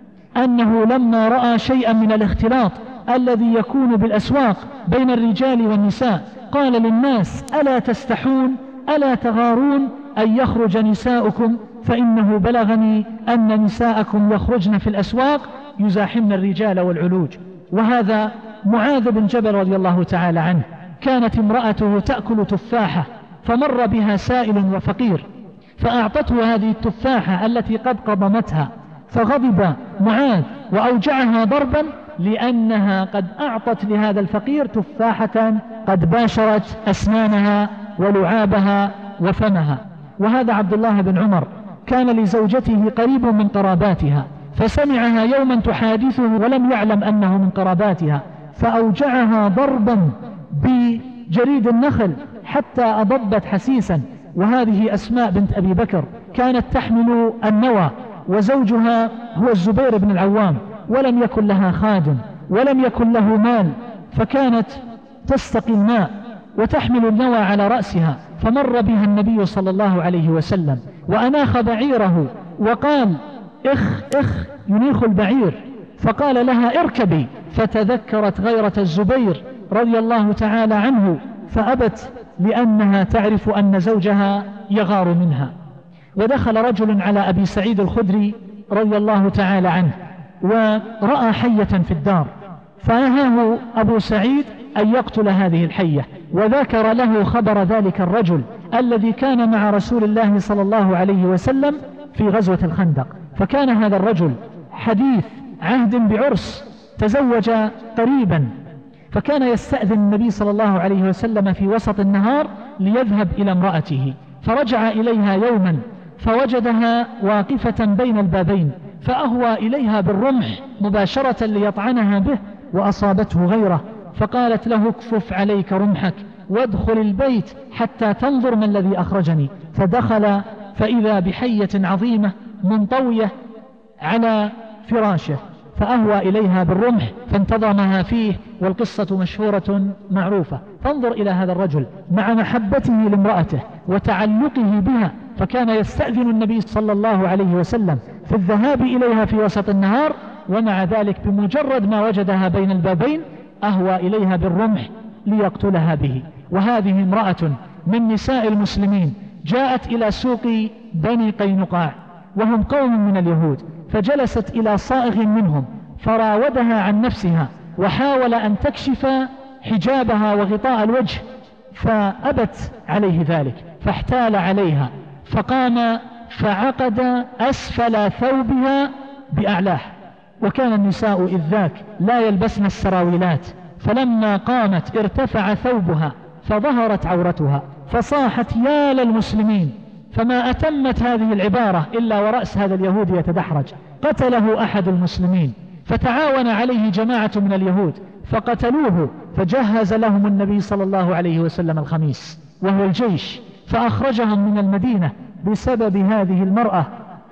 أنه لما رأى شيئا من الاختلاط الذي يكون بالأسواق بين الرجال والنساء قال للناس: ألا تستحون؟ ألا تغارون أن يخرج نساؤكم؟ فإنه بلغني أن نساءكم يخرجن في الأسواق يزاحمن الرجال والعلوج. وهذا معاذ بن جبل رضي الله تعالى عنه كانت امرأته تأكل تفاحة، فمر بها سائل وفقير فأعطته هذه التفاحة التي قد قضمتها، فغضب معاذ وأوجعها ضربا لأنها قد أعطت لهذا الفقير تفاحة قد باشرت أسنانها ولعابها وفمها. وهذا عبد الله بن عمر كان لزوجته قريب من قراباتها، فسمعها يوما تحادثه ولم يعلم أنه من قراباتها، فأوجعها ضربا بجريد النخل حتى أضبت حسيسا. وهذه أسماء بنت أبي بكر كانت تحمل النوى وزوجها هو الزبير بن العوام، ولم يكن لها خادم ولم يكن له مال، فكانت تستقي الماء وتحمل النوى على رأسها، فمر بها النبي صلى الله عليه وسلم وأناخ بعيره وقال اخ ينيخ البعير، فقال لها اركبي، فتذكرت غيرة الزبير رضي الله تعالى عنه فأبت، لأنها تعرف أن زوجها يغار منها. ودخل رجل على أبي سعيد الخدري رضي الله تعالى عنه ورأى حية في الدار، فنهاه أبو سعيد أن يقتل هذه الحية، وذكر له خبر ذلك الرجل الذي كان مع رسول الله صلى الله عليه وسلم في غزوة الخندق. فكان هذا الرجل حديث عهد بعرس، تزوج قريبا، فكان يستأذن النبي صلى الله عليه وسلم في وسط النهار ليذهب إلى امرأته، فرجع إليها يوما فوجدها واقفة بين البابين، فأهوى إليها بالرمح مباشرة ليطعنها به، وأصابته غيره، فقالت له اكفف عليك رمحك وادخل البيت حتى تنظر ما الذي أخرجني. فدخل فإذا بحية عظيمة منطوية على فراشه، فأهوى إليها بالرمح فانتظمها فيه، والقصة مشهورة معروفة. فانظر إلى هذا الرجل مع محبته لامرأته وتعلقه بها، فكان يستأذن النبي صلى الله عليه وسلم في الذهاب إليها في وسط النهار، ومع ذلك بمجرد ما وجدها بين البابين أهوى إليها بالرمح ليقتلها به. وهذه امرأة من نساء المسلمين جاءت إلى سوق بني قينقاع وهم قوم من اليهود، فجلست إلى صائغ منهم فراودها عن نفسها، وحاول أن تكشف حجابها وغطاء الوجه، فأبت عليه ذلك، فاحتال عليها، فقام فعقد أسفل ثوبها بأعلاه. وكان النساء إذ ذاك لا يلبسن السراويلات، فلما قامت ارتفع ثوبها فظهرت عورتها، فصاحت يا للمسلمين، فما أتمت هذه العبارة إلا ورأس هذا اليهود يتدحرج. قتله أحد المسلمين، فتعاون عليه جماعة من اليهود فقتلوه، فجهز لهم النبي صلى الله عليه وسلم الخميس وهو الجيش، فأخرجهم من المدينة بسبب هذه المرأة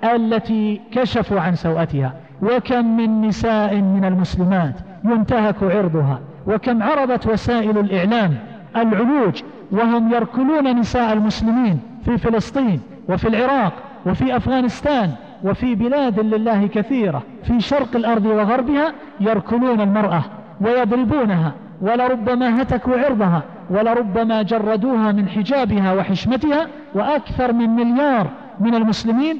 التي كشفوا عن سوءتها. وكم من نساء من المسلمات ينتهك عرضها، وكم عرضت وسائل الإعلام العلوج وهم يركلون نساء المسلمين في فلسطين وفي العراق وفي أفغانستان وفي بلاد لله كثيرة في شرق الأرض وغربها، يركلون المرأة ويضربونها، ولربما هتكوا عرضها، ولربما جردوها من حجابها وحشمتها، وأكثر من 1 مليار من المسلمين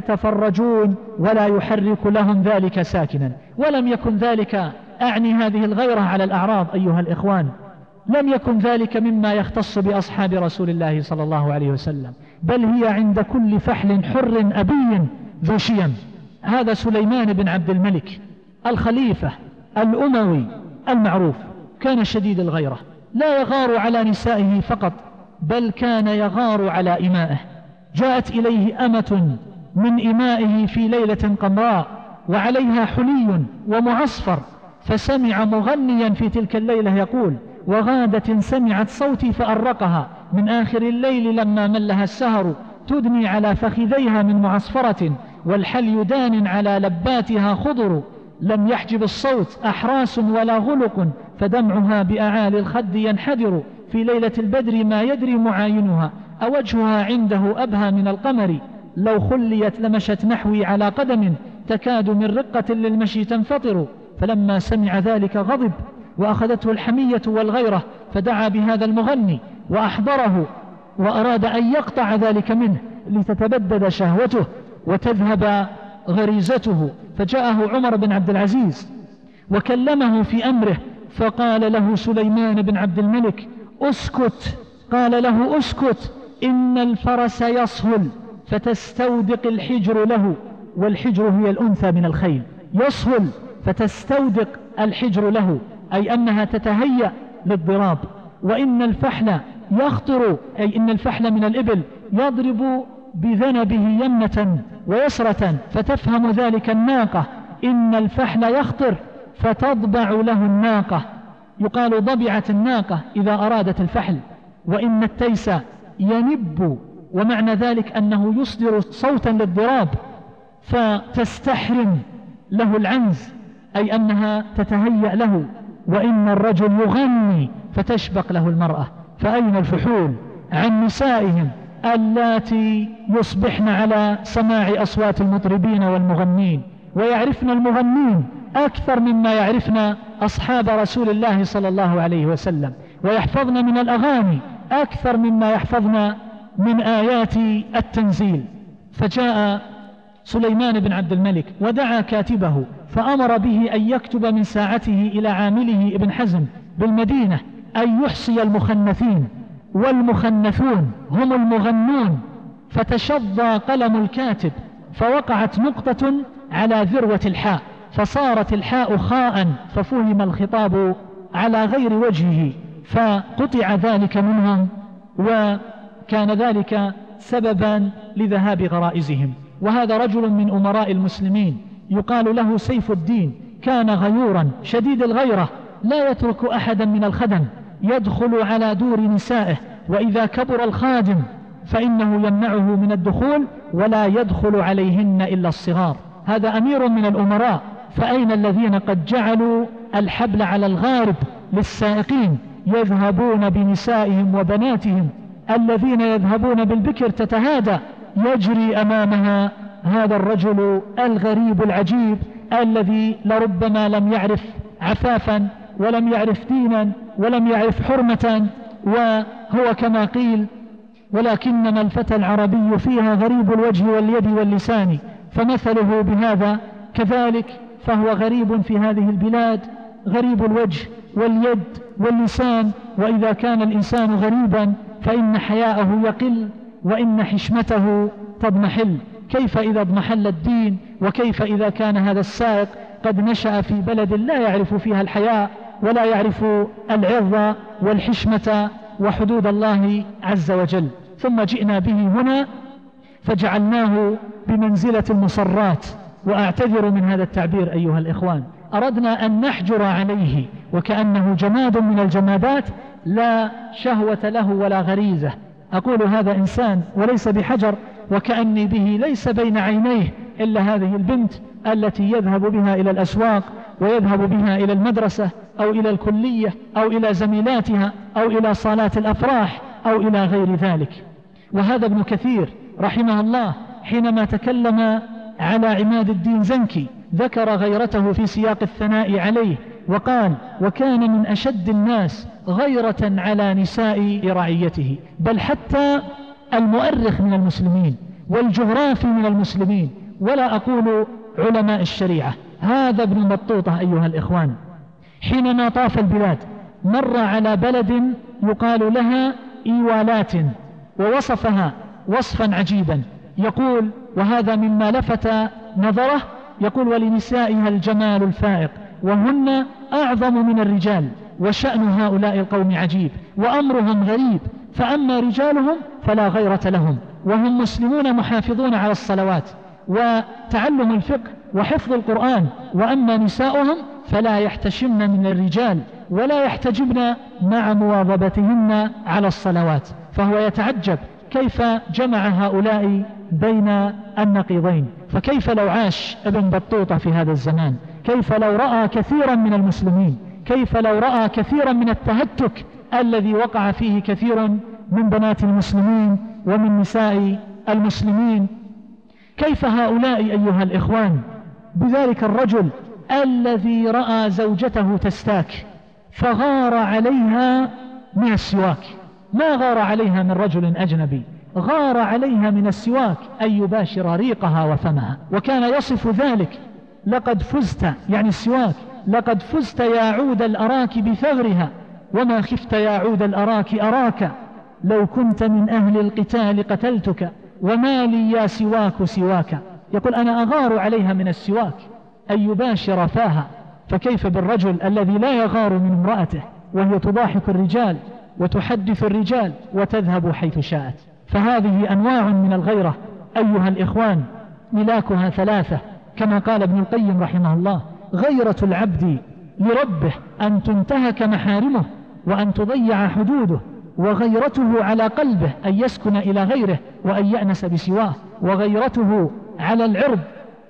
يتفرجون ولا يحرك لهم ذلك ساكنا. ولم يكن ذلك، أعني هذه الغيرة على الأعراض أيها الإخوان، لم يكن ذلك مما يختص بأصحاب رسول الله صلى الله عليه وسلم، بل هي عند كل فحل حر أبي ذو شيم. هذا سليمان بن عبد الملك الخليفة الأموي المعروف كان شديد الغيرة، لا يغار على نسائه فقط، بل كان يغار على إمائه. جاءت إليه أمة من إمائه في ليلة قمراء وعليها حلي ومعصفر، فسمع مغنيا في تلك الليلة يقول: وغادة سمعت صوتي فأرقها من آخر الليل لما ملها السهر، تدني على فخذيها من معصفرة، والحلي دان على لباتها خضر، لم يحجب الصوت أحراس ولا غلق، فدمعها بأعالي الخد ينحدر، في ليلة البدر ما يدري معاينها، أوجهها عنده أبهى من القمر، لو خليت لمشت نحوي على قدم، تكاد من رقة للمشي تنفطر. فلما سمع ذلك غضب وأخذته الحمية والغيرة، فدعا بهذا المغني وأحضره، وأراد أن يقطع ذلك منه لتتبدد شهوته وتذهب غريزته. فجاءه عمر بن عبد العزيز وكلمه في أمره، فقال له سليمان بن عبد الملك: أسكت. قال له: أسكت، إن الفرس يصهل فتستودق الحجر له، والحجر هي الأنثى من الخيل، يصهل فتستودق الحجر له، أي أنها تتهيأ للضراب. وإن الفحل يخطر، أي إن الفحل من الإبل يضرب بذنبه يمنة ويسرة، فتفهم ذلك الناقة، إن الفحل يخطر فتضبع له الناقة، يقال ضبعت الناقة إذا أرادت الفحل. وإن التيس ينب، ومعنى ذلك أنه يصدر صوتا للضراب، فتستحرم له العنز، أي أنها تتهيأ له، وإن الرجل يغني فتشبق له المرأة. فأين الفحول عن نسائهم اللاتي يصبحن على سماع أصوات المطربين والمغنين، ويعرفن المغنين أكثر مما يعرفن أصحاب رسول الله صلى الله عليه وسلم، ويحفظن من الأغاني أكثر مما يحفظن من آيات التنزيل. فجاء سليمان بن عبد الملك ودعا كاتبه فأمر به أن يكتب من ساعته إلى عامله ابن حزم بالمدينة أن يحصي المخنثين، والمخنثون هم المغنون. فتشظى قلم الكاتب فوقعت نقطة على ذروة الحاء، فصارت الحاء خاء، ففهم الخطاب على غير وجهه، فقطع ذلك منهم، وكان ذلك سببا لذهاب غرائزهم. وهذا رجل من أمراء المسلمين يقال له سيف الدين، كان غيورا شديد الغيرة، لا يترك أحدا من الخدم، يدخل على دور نسائه، وإذا كبر الخادم فإنه يمنعه من الدخول، ولا يدخل عليهن إلا الصغار. هذا أمير من الأمراء. فأين الذين قد جعلوا الحبل على الغارب للسائقين يذهبون بنسائهم وبناتهم، الذين يذهبون بالبكر تتهادى، يجري أمامها هذا الرجل الغريب العجيب الذي لربما لم يعرف عفافا ولم يعرف دينا ولم يعرف حرمة، وهو كما قيل: ولكنما الفتى العربي فيها غريب الوجه واليد واللسان، فمثله بهذا كذلك، فهو غريب في هذه البلاد، غريب الوجه واليد واللسان. وإذا كان الإنسان غريبا فإن حياءه يقل وإن حشمته تضمحل. كيف إذا اضمحل الدين؟ وكيف إذا كان هذا السائق قد نشأ في بلد لا يعرف فيها الحياء ولا يعرف العرض والحشمة وحدود الله عز وجل؟ ثم جئنا به هنا فجعلناه بمنزلة المصرات، وأعتذر من هذا التعبير أيها الإخوان، أردنا أن نحجر عليه وكأنه جماد من الجمادات لا شهوة له ولا غريزة. أقول هذا إنسان وليس بحجر، وكأني به ليس بين عينيه إلا هذه البنت التي يذهب بها إلى الأسواق، ويذهب بها إلى المدرسة أو إلى الكلية أو إلى زميلاتها أو إلى صالات الأفراح أو إلى غير ذلك. وهذا ابن كثير رحمه الله حينما تكلم على عماد الدين زنكي ذكر غيرته في سياق الثناء عليه، وقال: وكان من أشد الناس غيرة على نساء رعيته، بل حتى المؤرخ من المسلمين والجغرافي من المسلمين، ولا أقول علماء الشريعة. هذا ابن بطوطة أيها الإخوان حينما طاف البلاد مر على بلد يقال لها إيوالات، ووصفها وصفا عجيبا، يقول: وهذا مما لفت نظره، يقول: ولنسائها الجمال الفائق، وهن أعظم من الرجال، وشأن هؤلاء القوم عجيب، وأمرهم غريب، فأما رجالهم فلا غيرة لهم، وهم مسلمون محافظون على الصلوات وتعلم الفقه وحفظ القرآن، وأما نساؤهم فلا يحتشمن من الرجال ولا يحتجبن مع مواظبتهن على الصلوات. فهو يتعجب كيف جمع هؤلاء بين النقيضين. فكيف لو عاش ابن بطوطة في هذا الزمان؟ كيف لو رأى كثيرا من المسلمين؟ كيف لو رأى كثيرا من التهتك الذي وقع فيه كثير من بنات المسلمين ومن نساء المسلمين؟ كيف هؤلاء أيها الإخوان بذلك الرجل الذي رأى زوجته تستاك فغار عليها من السواك؟ ما غار عليها من رجل أجنبي، غار عليها من السواك، أن يباشر ريقها وفمها. وكان يصف ذلك: لقد فزت، يعني السواك، لقد فزت يا عود الأراك بثغرها، وما خفت يا عود الأراك أراك، لو كنت من أهل القتال قتلتك، وما لي يا سواك سواك. يقول: أنا أغار عليها من السواك أن يباشر فاها. فكيف بالرجل الذي لا يغار من امرأته وهي تضاحك الرجال وتحدث الرجال وتذهب حيث شاءت؟ فهذه أنواع من الغيرة أيها الإخوان، ملاكها ثلاثة كما قال ابن القيم رحمه الله: غيرة العبد لربه أن تنتهك محارمه وأن تضيع حدوده، وغيرته على قلبه أن يسكن إلى غيره وأن يأنس بسواه، وغيرته على العرض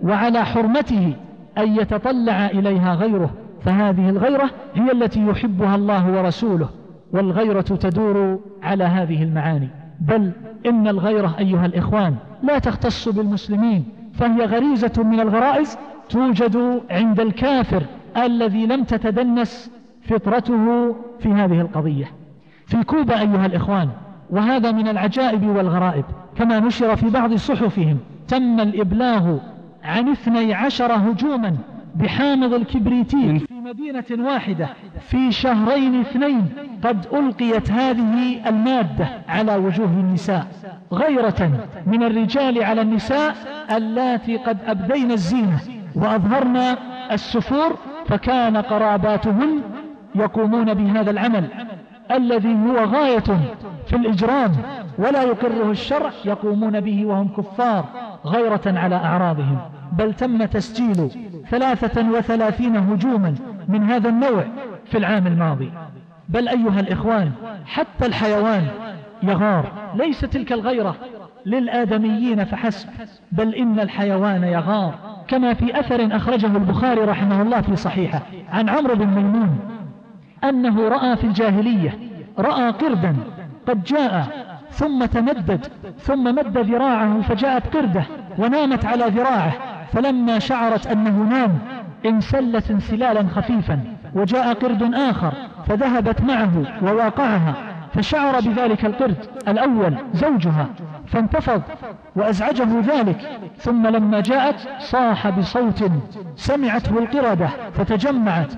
وعلى حرمته أن يتطلع إليها غيره، فهذه الغيرة هي التي يحبها الله ورسوله، والغيرة تدور على هذه المعاني. بل إن الغيرة أيها الإخوان لا تختص بالمسلمين، فهي غريزة من الغرائز توجد عند الكافر الذي لم تتدنس فطرته في هذه القضية. في كوبا أيها الإخوان، وهذا من العجائب والغرائب، كما نشر في بعض صحفهم، تم الإبلاغ عن 12 هجوما بحامض الكبريتيك في مدينة واحدة في شهرين 2. قد ألقيت هذه المادة على وجوه النساء غيرة من الرجال على النساء اللاتي قد أبدين الزينة وأظهرن السفور، فكان قراباتهن يقومون بهذا العمل الذي هو غاية في الإجرام ولا يقره الشرع، يقومون به وهم كفار غيرة على أعراضهم. بل تم تسجيل 33 هجوما من هذا النوع في العام الماضي. بل أيها الإخوان حتى الحيوان يغار، ليس تلك الغيرة للآدميين فحسب، بل إن الحيوان يغار، كما في أثر أخرجه البخاري رحمه الله في صحيحه عن عمرو بن ميمون أنه رأى في الجاهلية، رأى قردا قد جاء ثم تمدد ثم مد ذراعه فجاءت قردة ونامت على ذراعه، فلما شعرت أنه نام انسلت انسلالا خفيفا، وجاء قرد آخر فذهبت معه وواقعها، فشعر بذلك القرد الأول زوجها فانتفض وأزعجه ذلك، ثم لما جاءت صاح بصوت سمعته القردة فتجمعت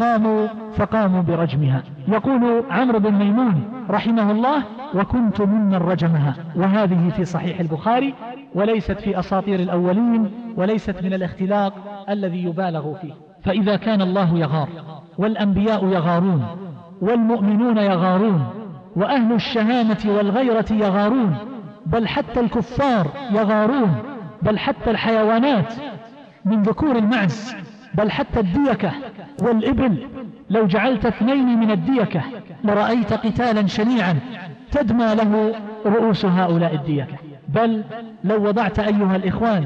فقاموا برجمها. يقول عمرو بن ميمون رحمه الله: وكنت ممن رجمها. وهذه في صحيح البخاري، وليست في أساطير الأولين، وليست من الاختلاق الذي يبالغ فيه. فإذا كان الله يغار، والأنبياء يغارون، والمؤمنون يغارون، وأهل الشهامة والغيرة يغارون، بل حتى الكفار يغارون، بل حتى الحيوانات من ذكور المعز، بل حتى الديكة والإبل، لو جعلت 2 من الديكة لرأيت قتالا شنيعا تدمى له رؤوس هؤلاء الديكة. بل لو وضعت أيها الإخوان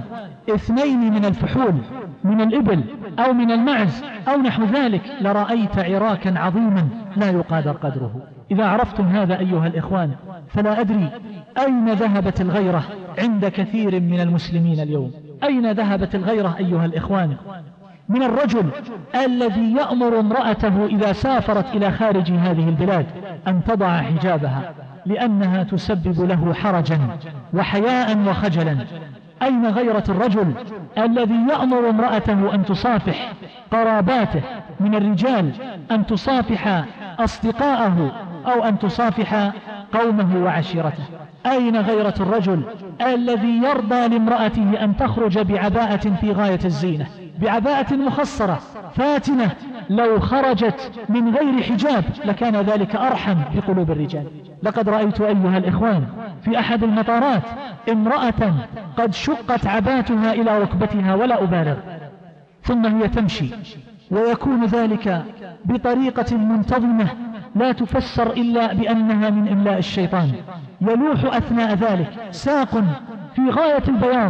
2 من الفحول من الإبل أو من المعز أو نحو ذلك لرأيت عراكا عظيما لا يقادر قدره. إذا عرفتم هذا أيها الإخوان، فلا أدري أين ذهبت الغيرة عند كثير من المسلمين اليوم. أين ذهبت الغيرة أيها الإخوان من الرجل الذي يأمر امرأته إذا سافرت إلى خارج هذه البلاد أن تضع حجابها لأنها تسبب له حرجا وحياء وخجلا؟ أين غيرة الرجل الذي يأمر امرأته أن تصافح قراباته من الرجال، أن تصافح أصدقاءه، أو أن تصافح قومه وعشيرته؟ أين غيرة الرجل الذي يرضى لامرأته أن تخرج بعباءة في غاية الزينة، بعباءة مخصرة فاتنة؟ لو خرجت من غير حجاب لكان ذلك أرحم بقلوب الرجال. لقد رأيت أيها الإخوان في أحد المطارات امرأة قد شقت عباتها إلى ركبتها ولا أبالغ، ثم هي تمشي، ويكون ذلك بطريقة منتظمة لا تفسر إلا بأنها من إملاء الشيطان. يلوح أثناء ذلك ساق في غاية البياض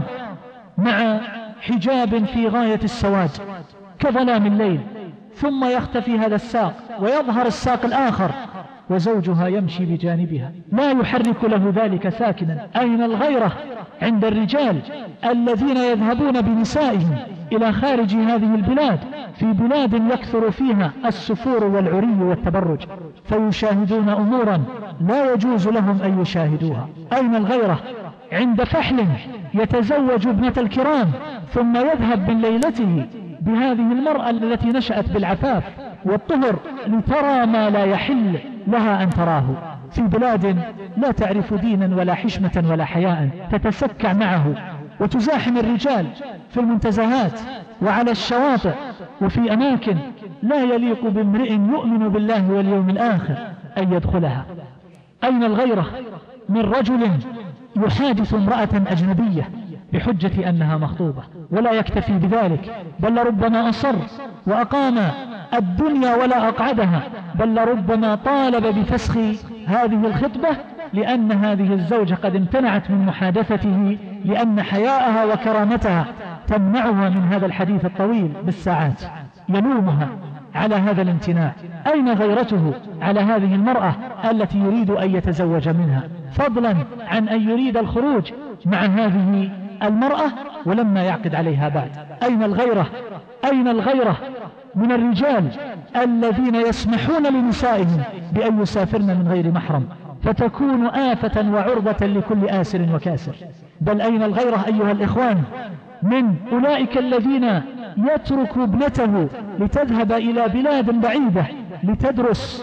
مع حجاب في غاية السواد كظلام الليل، ثم يختفي هذا الساق ويظهر الساق الآخر وزوجها يمشي بجانبها لا يحرك له ذلك ساكنا. أين الغيرة عند الرجال الذين يذهبون بنسائهم إلى خارج هذه البلاد، في بلاد يكثر فيها السفور والعري والتبرج، فيشاهدون أمورا لا يجوز لهم أن يشاهدوها؟ أين الغيرة عند فحل يتزوج ابنة الكرام ثم يذهب من ليلته بهذه المرأة التي نشأت بالعفاف والطهر لترى ما لا يحل لها أن تراه، في بلاد لا تعرف دينا ولا حشمة ولا حياء، تتسكع معه وتزاحم الرجال في المنتزهات وعلى الشواطئ وفي أماكن لا يليق بامرئ يؤمن بالله واليوم الآخر أن يدخلها. أين الغيرة من رجل يحادث امرأة أجنبية بحجة أنها مخطوبة، ولا يكتفي بذلك، بل ربما أصر وأقام الدنيا ولا أقعدها، بل ربما طالب بفسخ هذه الخطبة لأن هذه الزوجة قد امتنعت من محادثته، لأن حياءها وكرامتها تمنعها من هذا الحديث الطويل بالساعات، يلومها على هذا الامتناع. أين غيرته على هذه المرأة التي يريد أن يتزوج منها، فضلا عن أن يريد الخروج مع هذه المرأة ولما يعقد عليها بعد؟ أين الغيرة؟ أين الغيرة من الرجال الذين يسمحون لنسائهم بأن يسافرن من غير محرم فتكون آفة وعرضة لكل آسر وكاسر؟ بل أين الغيرة أيها الإخوان من أولئك الذين يترك ابنته لتذهب إلى بلاد بعيدة لتدرس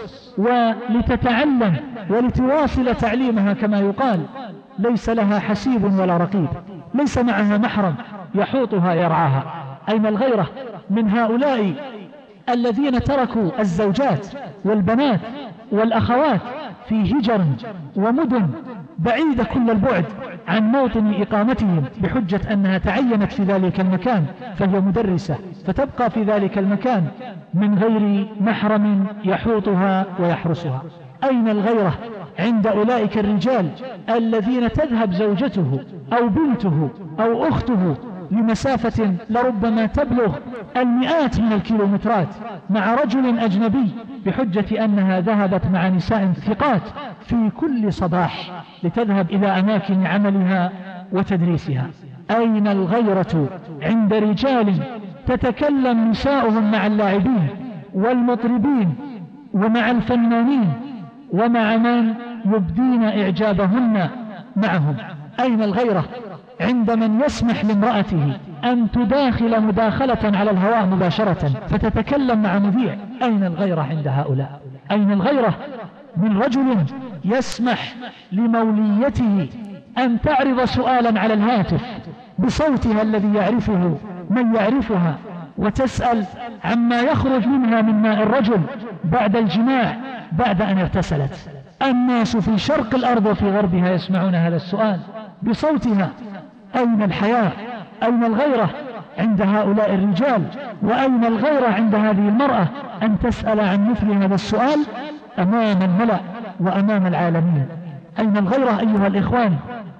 ولتتعلم ولتواصل تعليمها كما يقال، ليس لها حسيب ولا رقيب، ليس معها محرم يحوطها يرعاها؟ أين الغيرة من هؤلاء الذين تركوا الزوجات والبنات والأخوات في هجر ومدن بعيدة كل البعد عن موطن إقامتهم بحجة أنها تعينت في ذلك المكان فهي مدرسة، فتبقى في ذلك المكان من غير محرم يحوطها ويحرسها؟ أين الغيرة عند أولئك الرجال الذين تذهب زوجته أو بنته أو أخته لمسافة لربما تبلغ المئات من الكيلومترات مع رجل أجنبي بحجة أنها ذهبت مع نساء ثقات في كل صباح لتذهب إلى أماكن عملها وتدريسها؟ أين الغيرة عند رجال تتكلم نساؤهم مع اللاعبين والمطربين ومع الفنانين ومع من يبدين إعجابهن معهم؟ أين الغيرة عند من يسمح لامرأته أن تداخل مداخلة على الهواء مباشرة فتتكلم مع مذيع؟ أين الغيرة عند هؤلاء؟ أين الغيرة من رجل يسمح لموليته أن تعرض سؤالا على الهاتف بصوتها الذي يعرفه من يعرفها وتسأل عما يخرج منها من ماء الرجل بعد الجماع بعد أن اغتسلت؟ الناس في شرق الأرض وفي غربها يسمعون هذا السؤال بصوتها. أين الحياء؟ أين الغيرة عند هؤلاء الرجال؟ وأين الغيرة عند هذه المرأة أن تسأل عن مثل هذا السؤال أمام الملأ وأمام العالمين؟ أين الغيرة أيها الإخوان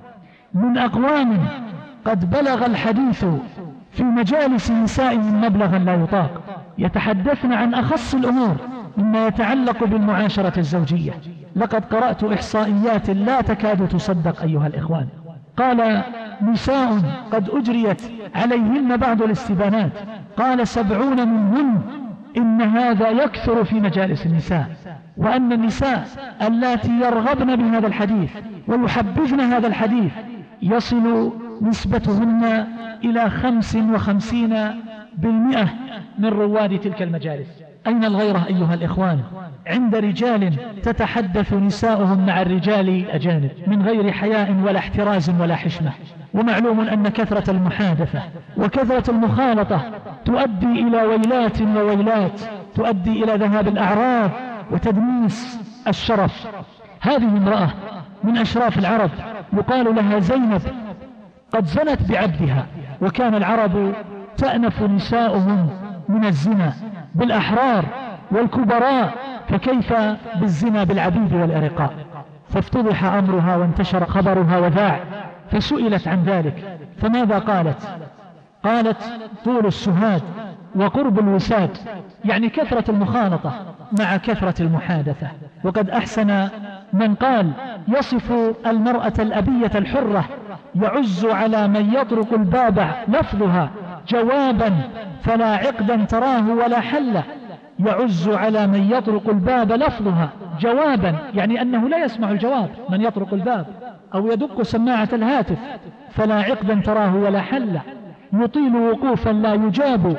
من أقوام قد بلغ الحديث في مجالس نسائهم مبلغا لا يطاق، يتحدثن عن أخص الأمور مما يتعلق بالمعاشرة الزوجية؟ لقد قرأت إحصائيات لا تكاد تصدق أيها الإخوان. قال نساء قد أجريت عليهن بعض الاستبانات، قال 70 منهن إن هذا يكثر في مجالس النساء، وأن النساء اللاتي يرغبن بهذا الحديث ويحبذن هذا الحديث يصل نسبتهن إلى 55% من رواد تلك المجالس. أين الغيرة أيها الإخوان عند رجال تتحدث نساؤهم مع الرجال الأجانب من غير حياء ولا احتراز ولا حشمة؟ ومعلوم أن كثرة المحادثة وكثرة المخالطة تؤدي إلى ويلات وويلات، تؤدي إلى ذهاب الأعراض وتدنيس الشرف. هذه امرأة من أشراف العرب يقال لها زينب قد زنت بعبدها، وكان العرب تأنف نساؤهم من الزنا بالأحرار والكبراء، فكيف بالزنا بالعبيد والأرقاء؟ فافتضح أمرها وانتشر خبرها وذاع، فسئلت عن ذلك فماذا قالت؟ قالت طول السهاد وقرب الوساد، يعني كثرة المخالطة مع كثرة المحادثة. وقد أحسن من قال يصف المرأة الأبية الحرة يعز على من يطرق الباب لفظها جوابا فلا عقدا تراه ولا حل. يعز على من يطرق الباب لفظها جوابا، يعني أنه لا يسمع الجواب من يطرق الباب أو يدق سماعة الهاتف، فلا عقدا تراه ولا حل. يطيل وقوفا لا يجاب،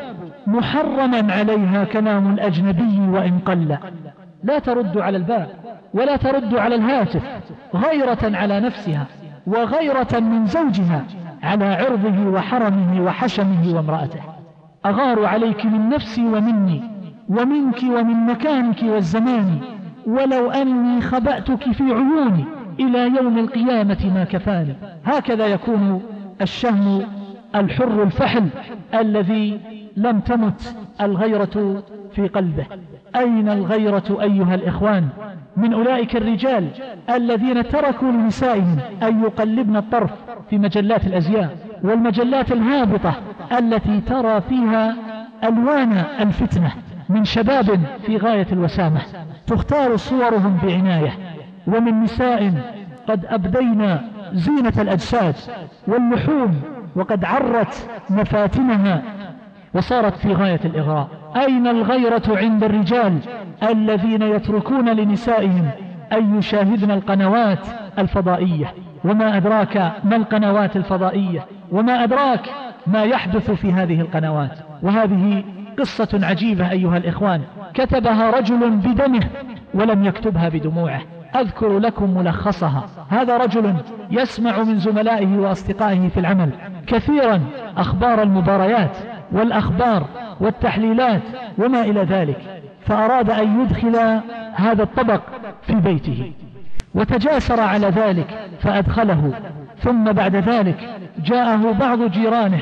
محرما عليها كلام الأجنبي وإن قل. لا ترد على الباب ولا ترد على الهاتف، غيرة على نفسها وغيرة من زوجها على عرضه وحرمه وحشمه وامرأته. أغار عليك من نفسي ومني ومنك ومن مكانك والزمان، ولو أني خبأتك في عيوني إلى يوم القيامة ما كفاني. هكذا يكون الشهم الحر الفحل الذي لم تمت الغيرة في قلبه. أين الغيرة أيها الإخوان من أولئك الرجال الذين تركوا لنسائهم أن يقلبن الطرف في مجلات الأزياء والمجلات الهابطة التي ترى فيها ألوان الفتنة من شباب في غاية الوسامة تختار صورهم بعناية، ومن نساء قد أبدين زينة الأجساد واللحوم وقد عرت مفاتنها وصارت في غاية الإغراء. أين الغيرة عند الرجال الذين يتركون لنسائهم أن يشاهدن القنوات الفضائية؟ وما أدراك ما القنوات الفضائية، وما أدراك ما يحدث في هذه القنوات. وهذه قصة عجيبة أيها الإخوان، كتبها رجل بدمه ولم يكتبها بدموعه. أذكر لكم ملخصها. هذا رجل يسمع من زملائه وأصدقائه في العمل كثيرا أخبار المباريات والأخبار والتحليلات وما إلى ذلك، فأراد أن يدخل هذا الطبق في بيته وتجاسر على ذلك فأدخله. ثم بعد ذلك جاءه بعض جيرانه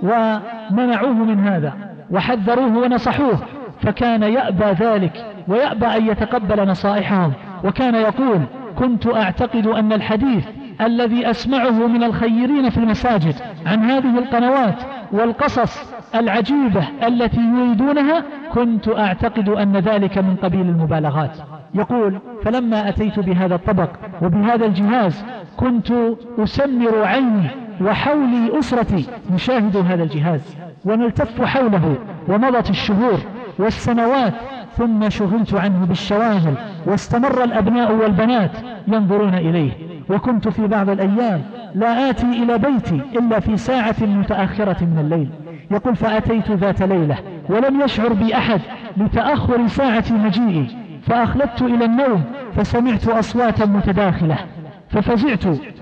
ومنعوه من هذا وحذروه ونصحوه، فكان يأبى ذلك ويأبى أن يتقبل نصائحهم، وكان يقول: كنت أعتقد أن الحديث الذي أسمعه من الخيرين في المساجد عن هذه القنوات والقصص العجيبة التي يريدونها، كنت أعتقد أن ذلك من قبيل المبالغات. يقول: فلما أتيت بهذا الطبق وبهذا الجهاز كنت أسمر عيني وحولي أسرتي نشاهد هذا الجهاز ونلتف حوله، ومضت الشهور والسنوات ثم شغلت عنه بالشواغل، واستمر الأبناء والبنات ينظرون إليه، وكنت في بعض الأيام لا آتي إلى بيتي إلا في ساعة متأخرة من الليل. يقول: فأتيت ذات ليلة ولم يشعر بي أحد لتأخر ساعة مجيئي، فأخلدت إلى النوم فسمعت أصواتا متداخلة، ففزعت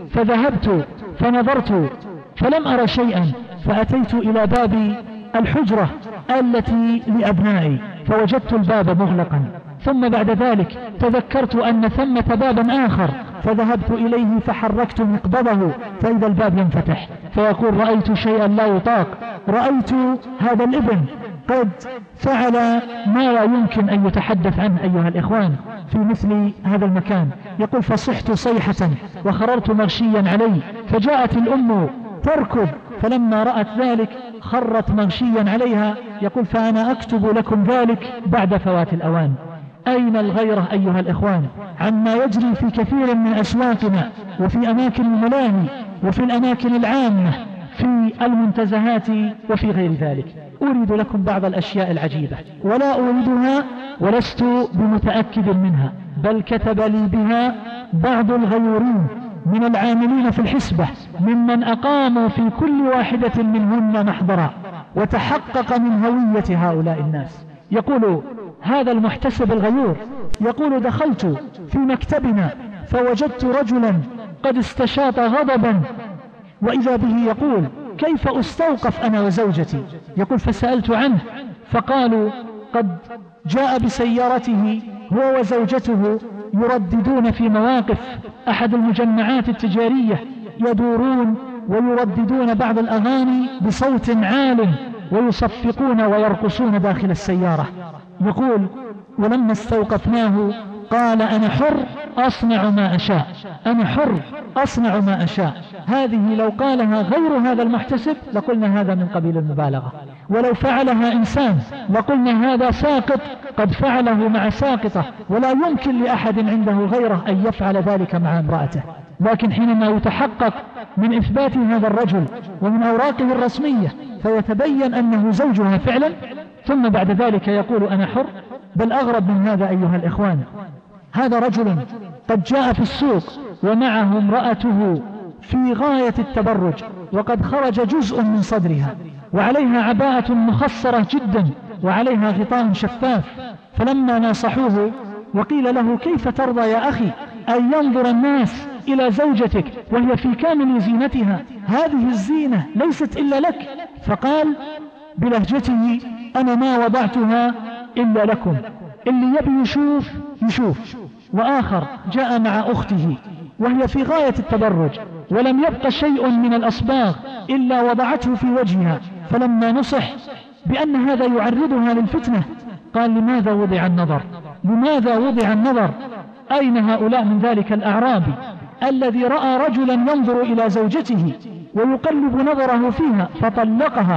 فذهبت فنظرت فلم أرى شيئا، فأتيت إلى باب الحجرة التي لأبنائي فوجدت الباب مغلقا، ثم بعد ذلك تذكرت أن ثمة بابا آخر فذهبت إليه فحركت مقبضه فإذا الباب ينفتح. فيقول: رأيت شيئا لا يطاق، رأيت هذا الابن قد فعل ما لا يمكن أن يتحدث عنه أيها الإخوان في مثل هذا المكان. يقول: فصحت صيحة وخررت مغشيا علي، فجاءت الأم تركض فلما رأت ذلك خرت مغشيا عليها. يقول: فأنا أكتب لكم ذلك بعد فوات الأوان. أين الغيرة أيها الإخوان عما يجري في كثير من أسواقنا وفي أماكن الملاهي وفي الأماكن العامة في المنتزهات وفي غير ذلك؟ أريد لكم بعض الأشياء العجيبة ولا أريدها ولست بمتأكد منها، بل كتب لي بها بعض الغيورين من العاملين في الحسبة ممن أقاموا في كل واحدة منهن محضرا وتحقق من هوية هؤلاء الناس. يقول هذا المحتسب الغيور: يقول: دخلت في مكتبنا فوجدت رجلا قد استشاط غضبا، وإذا به يقول: كيف أستوقف أنا وزوجتي؟ يقول: فسألت عنه فقالوا قد جاء بسيارته هو وزوجته يرددون في مواقف أحد المجمعات التجارية، يدورون ويرددون بعض الأغاني بصوت عال ويصفقون ويرقصون داخل السيارة. يقول: ولما استوقفناه قال: أنا حر أصنع ما أشاء، أنا حر أصنع ما أشاء. هذه لو قالها غير هذا المحتسب لقلنا هذا من قبيل المبالغة، ولو فعلها إنسان لقلنا هذا ساقط قد فعله مع ساقطة، ولا يمكن لأحد عنده غيره أن يفعل ذلك مع امرأته. لكن حينما يتحقق من إثبات هذا الرجل ومن أوراقه الرسمية فيتبين أنه زوجها فعلا، ثم بعد ذلك يقول: أنا حر. بل أغرب من هذا أيها الإخوان، هذا رجل قد جاء في السوق ومعه امرأته في غاية التبرج، وقد خرج جزء من صدرها وعليها عباءة مخصرة جدا وعليها غطاء شفاف. فلما ناصحوه وقيل له: كيف ترضى يا أخي أن ينظر الناس إلى زوجتك وهي في كامل زينتها؟ هذه الزينة ليست إلا لك. فقال بلهجته: أنا ما وضعتها إلا لكم، اللي يبي يشوف يشوف. وآخر جاء مع أخته وهي في غاية التبرج ولم يبق شيء من الأصباغ إلا وضعته في وجهها، فلما نصح بأن هذا يعرضها للفتنة قال: لماذا وضع النظر؟ لماذا وضع النظر؟ أين هؤلاء من ذلك الأعرابي الذي رأى رجلا ينظر إلى زوجته ويقلب نظره فيها فطلقها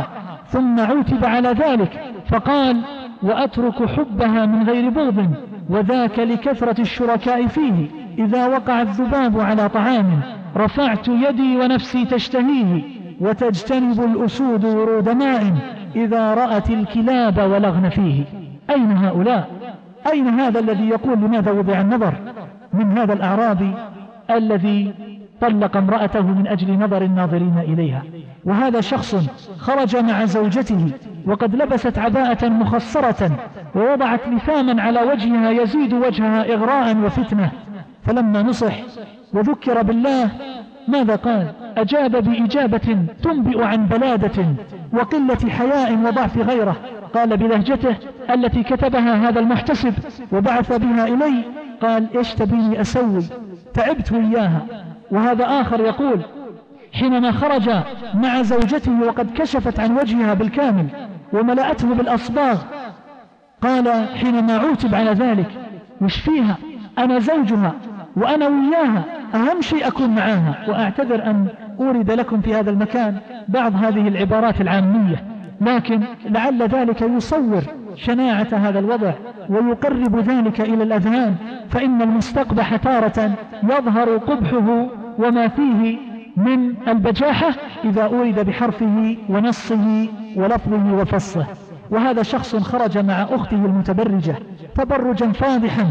ثم عوتب على ذلك فقال: وأترك حبها من غير بغض، وذاك لكثرة الشركاء فيه. إذا وقع الذباب على طعام رفعت يدي ونفسي تشتهيه، وتجتنب الأسود ورود ماء إذا رأت الكلاب ولغن فيه. أين هؤلاء؟ أين هذا الذي يقول لماذا وضع النظر من هذا الأعرابي الذي طلق امرأته من أجل نظر الناظرين إليها؟ وهذا شخص خرج مع زوجته وقد لبست عباءة مخصرة ووضعت لثاما على وجهها يزيد وجهها إغراء وفتنة، فلما نصح وذكر بالله ماذا قال؟ أجاب بإجابة تنبئ عن بلادة وقلة حياء وضعف غيره. قال بلهجته التي كتبها هذا المحتسب وبعث بها إلي، قال: إيش تبيني أسوي؟ تعبت وإياها. وهذا آخر يقول حينما خرج مع زوجته وقد كشفت عن وجهها بالكامل وملأته بالأصباغ، قال حينما عوتب على ذلك: وش فيها؟ أنا زوجها وأنا وياها، أهم شيء أكون معاها. وأعتذر أن أورد لكم في هذا المكان بعض هذه العبارات العامية، لكن لعل ذلك يصور شناعة هذا الوضع ويقرب ذلك إلى الأذهان، فإن المستقبح تارة يظهر قبحه وما فيه من البجاحة إذا أورد بحرفه ونصه ولفظه وفصه. وهذا شخص خرج مع أخته المتبرجة تبرجا فاضحا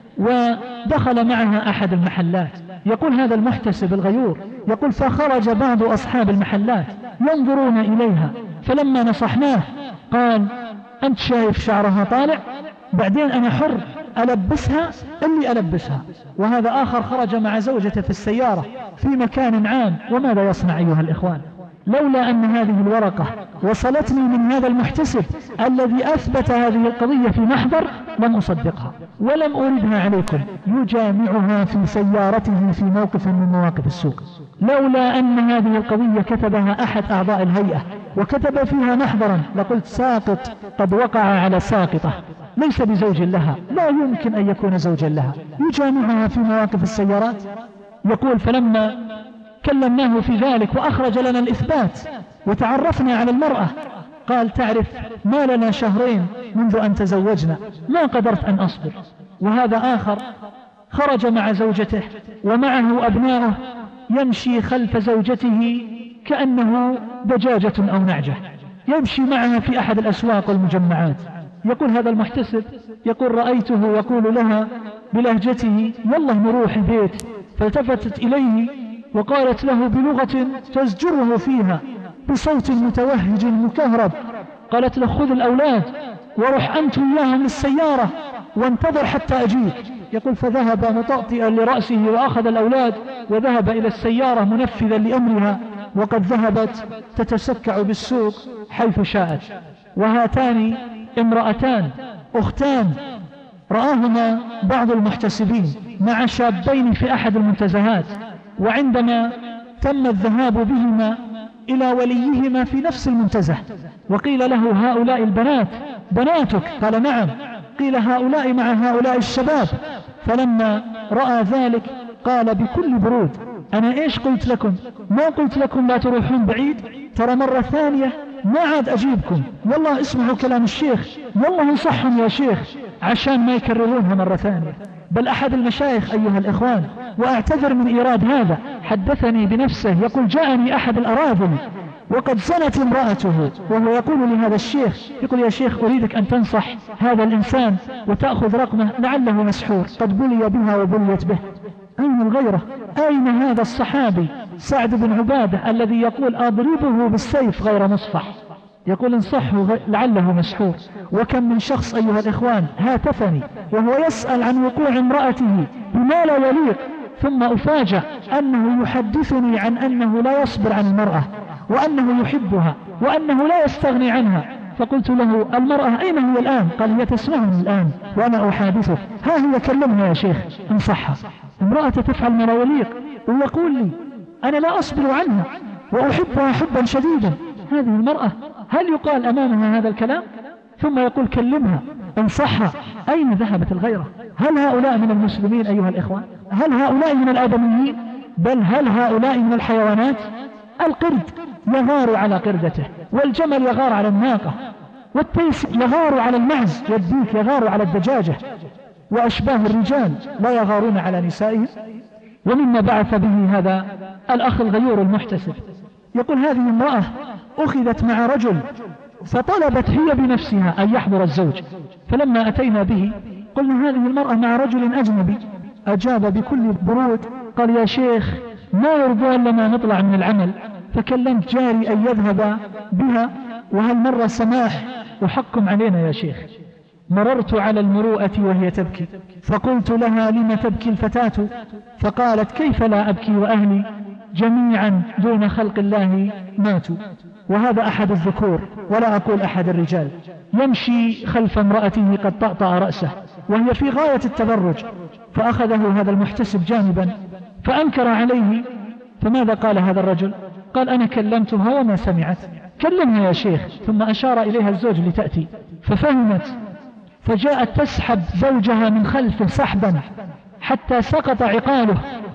ودخل معها أحد المحلات. يقول هذا المحتسب الغيور، يقول: فخرج بعض أصحاب المحلات ينظرون إليها، فلما نصحناه قال: أنت شايف شعرها طالع؟ بعدين أنا حر ألبسها اللي ألبسها. وهذا آخر خرج مع زوجته في السيارة في مكان عام، وماذا يصنع أيها الإخوان؟ لولا أن هذه الورقة وصلتني من هذا المحتسب الذي أثبت هذه القضية في محضر لم أصدقها ولم أوردها عليكم. يجامعها في سيارته في موقف من مواقف السوق. لولا أن هذه القضية كتبها أحد أعضاء الهيئة وكتب فيها محضرا لقلت: ساقط قد وقع على ساقطة، ليس بزوج لها، لا يمكن أن يكون زوجا لها. يجامعها في مواقف السيارات. يقول: فلما كلمناه في ذلك وأخرج لنا الإثبات وتعرفنا على المرأة قال: تعرف ما لنا 2 شهر منذ أن تزوجنا، ما قدرت أن أصبر. وهذا آخر خرج مع زوجته ومعه أبناؤه يمشي خلف زوجته كأنه دجاجة أو نعجة، يمشي معها في أحد الأسواق والمجمعات. يقول هذا المحتسب، يقول: رأيته يقول لها بلهجته: يلا نروح البيت. فالتفتت إليه وقالت له بلغة تزجره فيها بصوت متوهج مكهرب، قالت له: خذ الأولاد وروح أنت وياهم للسيارة وانتظر حتى أجيك. يقول: فذهب مطأطئا لرأسه وأخذ الأولاد وذهب إلى السيارة منفذا لأمرها، وقد ذهبت تتسكع بالسوق حيث شاءت. وهاتان امرأتان أختان رآهما بعض المحتسبين مع شابين في أحد المنتزهات، وعندما تم الذهاب بهما إلى وليهما في نفس المنتزه وقيل له: هؤلاء البنات بناتك؟ قال: نعم. قيل: هؤلاء مع هؤلاء الشباب. فلما رأى ذلك قال بكل برود: أنا إيش قلت لكم؟ ما قلت لكم لا تروحون بعيد؟ ترى مرة ثانية ما عاد أجيبكم، والله اسمعوا كلام الشيخ، والله انصحهم يا شيخ، عشان ما يكررونها مرة ثانية. بل أحد المشايخ أيها الإخوان، وأعتذر من إيراد هذا، حدثني بنفسه يقول: جاءني أحد الأراذل وقد زنت امرأته، وهو يقول لهذا الشيخ، يقول: يا شيخ أريدك أن تنصح هذا الإنسان وتأخذ رقمه لعله مسحور، قد بلي بها وبليت به. أين الغيرة؟ أين هذا الصحابي سعد بن عبادة الذي يقول: أضربه بالسيف غير مصفح؟ يقول: انصحه لعله مسحور. وكم من شخص أيها الإخوان هاتفني وهو يسأل عن وقوع امرأته بما لا يليق، ثم أفاجأ أنه يحدثني عن أنه لا يصبر عن المرأة وأنه يحبها وأنه لا يستغني عنها. فقلت له: المرأة أين هي الآن؟ قال: هي تسمعني الآن وأنا أحادثه، ها هي كلمها يا شيخ انصحها. امرأة تفعل ما لا يليق ويقول لي: أنا لا أصبر عنها وأحبها حبا شديدا. هذه المرأة هل يقال أمامها هذا الكلام؟ ثم يقول: كلمها انصحها. أين ذهبت الغيرة؟ هل هؤلاء من المسلمين أيها الإخوان؟ هل هؤلاء من الآدميين؟ بل هل هؤلاء من الحيوانات؟ القرد يغار على قردته، والجمل يغار على الناقة، والتيس يغار على المعز، والديك يغار على الدجاجة، وأشباه الرجال لا يغارون على نسائهم. ومما بعث به هذا الأخ الغيور المحتسب يقول: هذه امرأة أخذت مع رجل فطلبت هي بنفسها أن يحضر الزوج، فلما أتينا به قلنا هذه المرأة مع رجل أجنبي. أجاب بكل برود قال: يا شيخ ما يرضون لما نطلع من العمل، فكلمت جاري أن يذهب بها، وهل مر سماح وحكم علينا يا شيخ. مررت على المروءة وهي تبكي، فقلت لها: لم تبكي الفتاة؟ فقالت: كيف لا أبكي وأهلي جميعا دون خلق الله ماتوا. وهذا أحد الذكور، ولا أقول أحد الرجال، يمشي خلف امرأته قد طأطأ رأسه وهي في غاية التبرج، فأخذه هذا المحتسب جانبا فأنكر عليه. فماذا قال هذا الرجل؟ قال: أنا كلمتها وما سمعت. كلمها يا شيخ. ثم أشار إليها الزوج لتأتي، ففهمت، فجاءت تسحب زوجها من خلفه سحبا حتى سقط عقاله،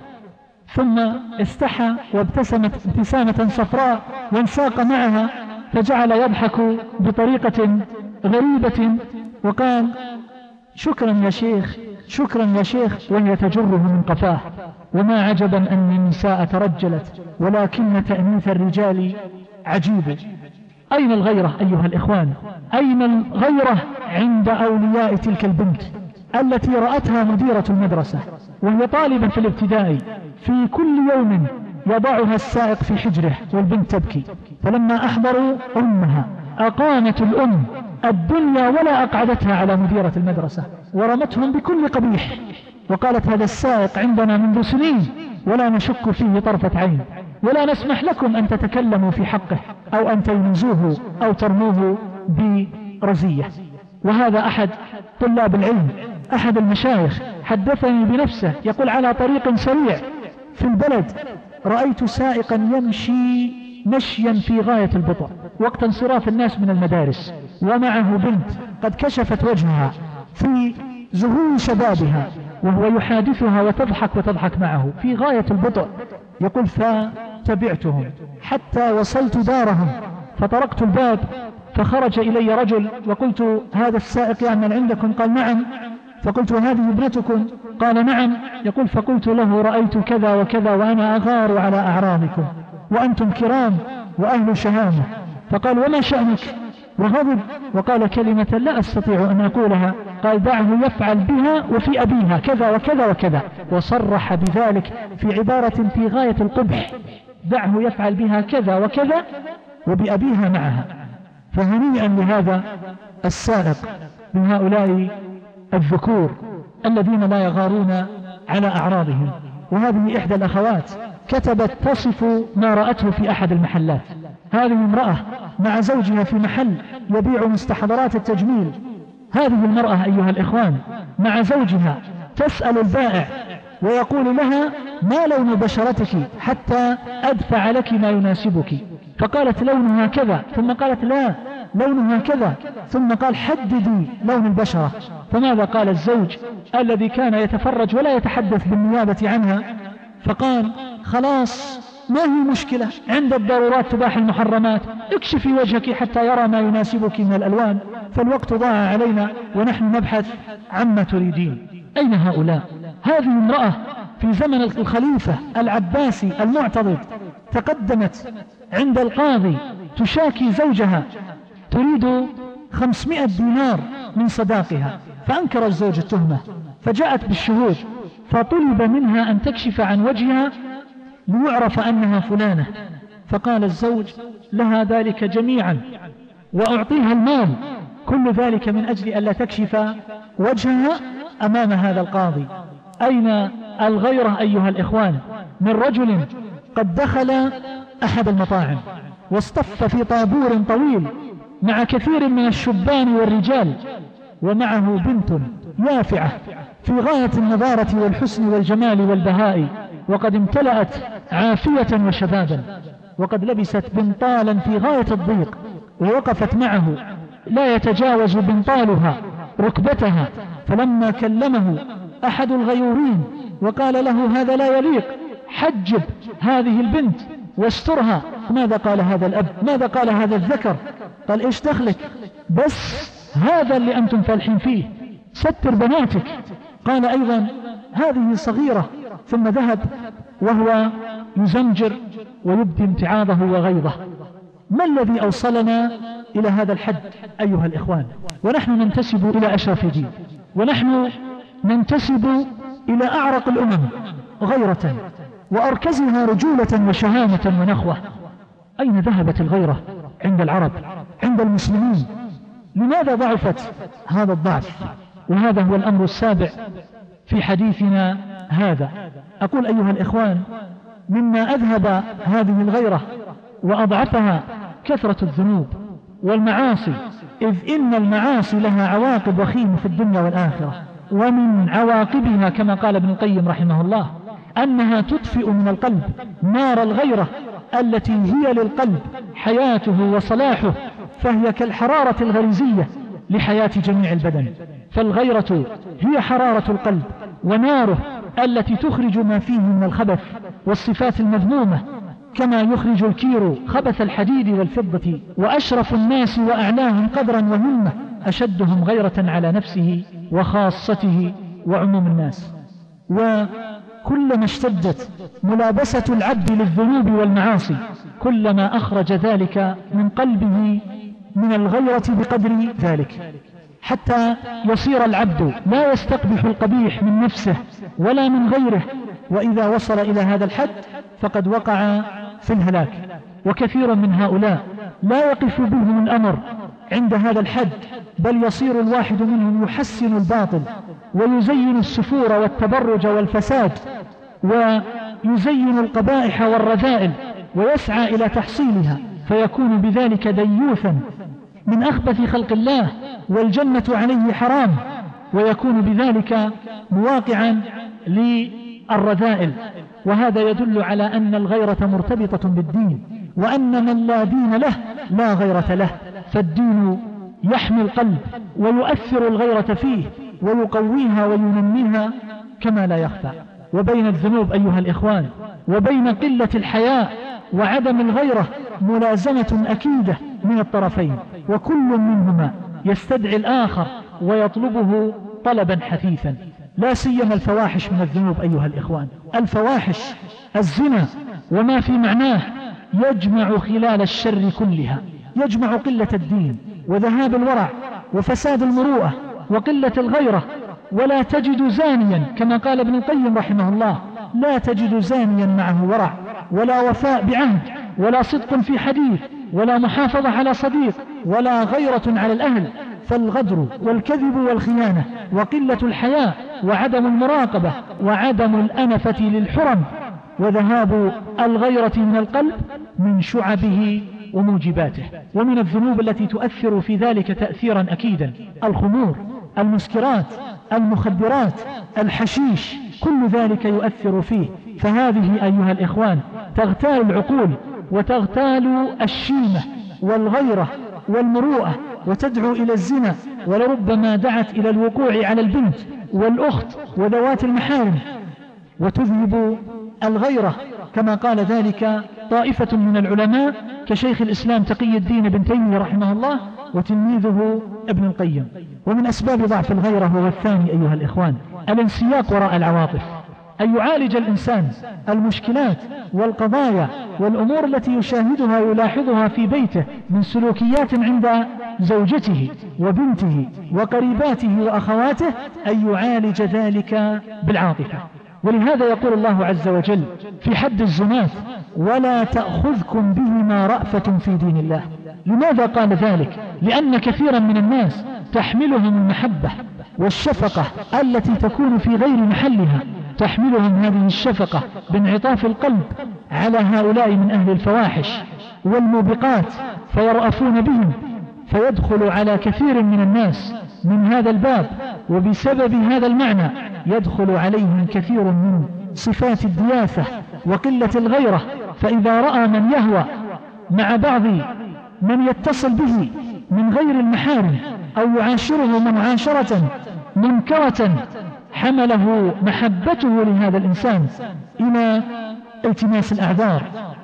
ثم استحى وابتسمت ابتسامة صفراء وانساق معها، فجعل يضحك بطريقة غريبة وقال: شكرا يا شيخ، شكرا يا شيخ، وهي تجره من قفاه. وما عجبا أن النساء ترجلت، ولكن تأنيث الرجال عجيب. أين الغيرة أيها الإخوان؟ أين الغيرة عند أولياء تلك البنت التي رأتها مديرة المدرسة وهي طالبة في الابتدائي، في كل يوم يضعها السائق في حجره والبنت تبكي. فلما أحضروا أمها أقامت الأم الدنيا ولا أقعدتها على مديرة المدرسة، ورمتهم بكل قبيح، وقالت: هذا السائق عندنا منذ سنين ولا نشك فيه طرفة عين، ولا نسمح لكم أن تتكلموا في حقه أو أن تلمزوه أو ترموه برزية. وهذا أحد طلاب العلم، أحد المشايخ، حدثني بنفسه يقول: على طريق سريع في البلد رأيت سائقا يمشي مشيا في غاية البطء وقت انصراف الناس من المدارس، ومعه بنت قد كشفت وجهها في زهور شبابها، وهو يحادثها وتضحك معه في غاية البطء. يقول: فتبعتهم حتى وصلت دارهم، فطرقت الباب فخرج إلي رجل وقلت: هذا السائق يعمل عندكم؟ قال: نعم. فقلت: وهذه ابنتكم؟ قال: نعم. يقول: فقلت له: رأيت كذا وكذا وأنا أغار على أعراضكم وأنتم كرام وأهل شهامة. فقال: وما شأنك؟ وغضب وقال كلمة لا أستطيع أن أقولها. قال: دعه يفعل بها وفي أبيها كذا وكذا وكذا، وصرح بذلك في عبارة في غاية القبح: دعه يفعل بها كذا وكذا وبأبيها معها. فهنيئا لهذا السائق من هؤلاء الذكور الذين لا يغارون على أعراضهم. وهذه إحدى الأخوات كتبت تصف ما رأته في أحد المحلات. هذه امرأة مع زوجها في محل يبيع مستحضرات التجميل. هذه المرأة أيها الإخوان مع زوجها تسأل البائع ويقول لها: ما لون بشرتك حتى أدفع لك ما يناسبك؟ فقالت: لونها كذا، ثم قالت: لا لونها كذا، ثم قال: حددي لون البشرة. فماذا قال الزوج الذي كان يتفرج ولا يتحدث بالنيابة عنها؟ فقال: خلاص ما هي مشكلة، عند الضرورات تباح المحرمات، اكشفي وجهك حتى يرى ما يناسبك من الألوان، فالوقت ضاع علينا ونحن نبحث عما تريدين. أين هؤلاء؟ هذه امرأة في زمن الخليفة العباسي المعتضد تقدمت عند القاضي تشاكي زوجها، تريد 500 دينار من صداقها، فأنكر الزوج التهمة، فجاءت بالشهود فطلب منها أن تكشف عن وجهها ليعرف أنها فلانة. فقال الزوج: لها ذلك جميعا وأعطيها المال، كل ذلك من أجل ألا تكشف وجهها أمام هذا القاضي. أين الغيرة أيها الإخوان من رجل قد دخل أحد المطاعم واصطف في طابور طويل مع كثير من الشبان والرجال، ومعه بنت يافعة في غاية النضارة والحسن والجمال والبهاء، وقد امتلأت عافية وشبابا، وقد لبست بنطالا في غاية الضيق، ووقفت معه لا يتجاوز بنطالها ركبتها. فلما كلمه أحد الغيورين وقال له: هذا لا يليق، حجب هذه البنت واسترها، ماذا قال هذا الأب؟ ماذا قال هذا الذكر؟ قال إيش دخلك؟ بس هذا اللي أنتم فالحين فيه، ستر بناتك. قال أيضا هذه صغيرة. ثم ذهب وهو يزمجر ويبدي امتعاضه وغيظه. ما الذي أوصلنا إلى هذا الحد أيها الإخوان؟ ونحن ننتسب إلى أشرف دين، ونحن ننتسب إلى أعرق الأمم غيرة وأركزها رجولة وشهامة ونخوة. أين ذهبت الغيرة عند العرب، عند المسلمين؟ لماذا ضعفت هذا الضعف؟ وهذا هو الأمر السابع في حديثنا هذا. أقول أيها الإخوان، مما أذهب هذه الغيرة وأضعفها كثرة الذنوب والمعاصي، إذ إن المعاصي لها عواقب وخيمة في الدنيا والآخرة. ومن عواقبها كما قال ابن القيم رحمه الله أنها تطفئ من القلب نار الغيرة التي هي للقلب حياته وصلاحه، فهي كالحرارة الغريزية لحياة جميع البدن. فالغيرة هي حرارة القلب وناره التي تخرج ما فيه من الخبث والصفات المذمومة، كما يخرج الكير خبث الحديد والفضة. وأشرف الناس وأعلاهم قدرا وهمة أشدهم غيرة على نفسه وخاصته وعموم الناس. وكلما اشتدت ملابسة العبد للذنوب والمعاصي كلما أخرج ذلك من قلبه من الغيرة بقدر ذلك، حتى يصير العبد لا يستقبح القبيح من نفسه ولا من غيره. وإذا وصل إلى هذا الحد فقد وقع في الهلاك. وكثير من هؤلاء لا يقف بهم الأمر عند هذا الحد، بل يصير الواحد منهم يحسن الباطل ويزين السفور والتبرج والفساد ويزين القبائح والرذائل ويسعى إلى تحصيلها، فيكون بذلك ديوثا من أخبث خلق الله والجنة عليه حرام، ويكون بذلك مواقعا للرذائل. وهذا يدل على أن الغيرة مرتبطة بالدين، وأن من لا دين له لا غيرة له. فالدين يحمي القلب ويؤثر الغيرة فيه ويقويها وينميها كما لا يخفى. وبين الذنوب أيها الإخوان وبين قلة الحياء وعدم الغيرة ملازمة أكيدة من الطرفين، وكل منهما يستدعي الآخر ويطلبه طلبا حثيثا. لا سيما الفواحش من الذنوب أيها الإخوان. الفواحش الزنا وما في معناه يجمع خلال الشر كلها، يجمع قلة الدين وذهاب الورع وفساد المروءة وقلة الغيرة. ولا تجد زانيا كما قال ابن القيم رحمه الله، لا تجد زانيا معه ورع ولا وفاء بعهد ولا صدق في حديث ولا محافظة على صديق ولا غيرة على الأهل. فالغدر والكذب والخيانة وقلة الحياء وعدم المراقبة وعدم الأنفة للحرم وذهاب الغيرة من القلب من شعبه وموجباته. ومن الذنوب التي تؤثر في ذلك تأثيرا أكيدا الخمور، المسكرات، المخدرات، الحشيش، كل ذلك يؤثر فيه. فهذه أيها الإخوان تغتال العقول وتغتال الشيمة والغيرة والمروءة وتدعو إلى الزنا، ولربما دعت إلى الوقوع على البنت والأخت وذوات المحارم، وتذهب الغيرة كما قال ذلك طائفة من العلماء كشيخ الإسلام تقي الدين بن تيمية رحمه الله وتلميذه ابن القيم. ومن أسباب ضعف الغيرة هو الثاني أيها الإخوان الانسياق وراء العواطف، أن يعالج الإنسان المشكلات والقضايا والأمور التي يشاهدها ويلاحظها في بيته من سلوكيات عند زوجته وبنته وقريباته وأخواته، أن يعالج ذلك بالعاطفة. ولهذا يقول الله عز وجل في حد الزنات: ولا تأخذكم بهما رأفة في دين الله. لماذا قال ذلك؟ لأن كثيرا من الناس تحملهم المحبة والشفقة التي تكون في غير محلها، تحملهم هذه الشفقة بانعطاف القلب على هؤلاء من أهل الفواحش والموبقات فيرأفون بهم، فيدخل على كثير من الناس من هذا الباب، وبسبب هذا المعنى يدخل عليهم كثير من صفات الدياثة وقلة الغيرة. فإذا رأى من يهوى مع بعض من يتصل به من غير المحارم أو يعاشره معاشرة منكرة، حمله محبته لهذا الإنسان إلى التماس الأعذار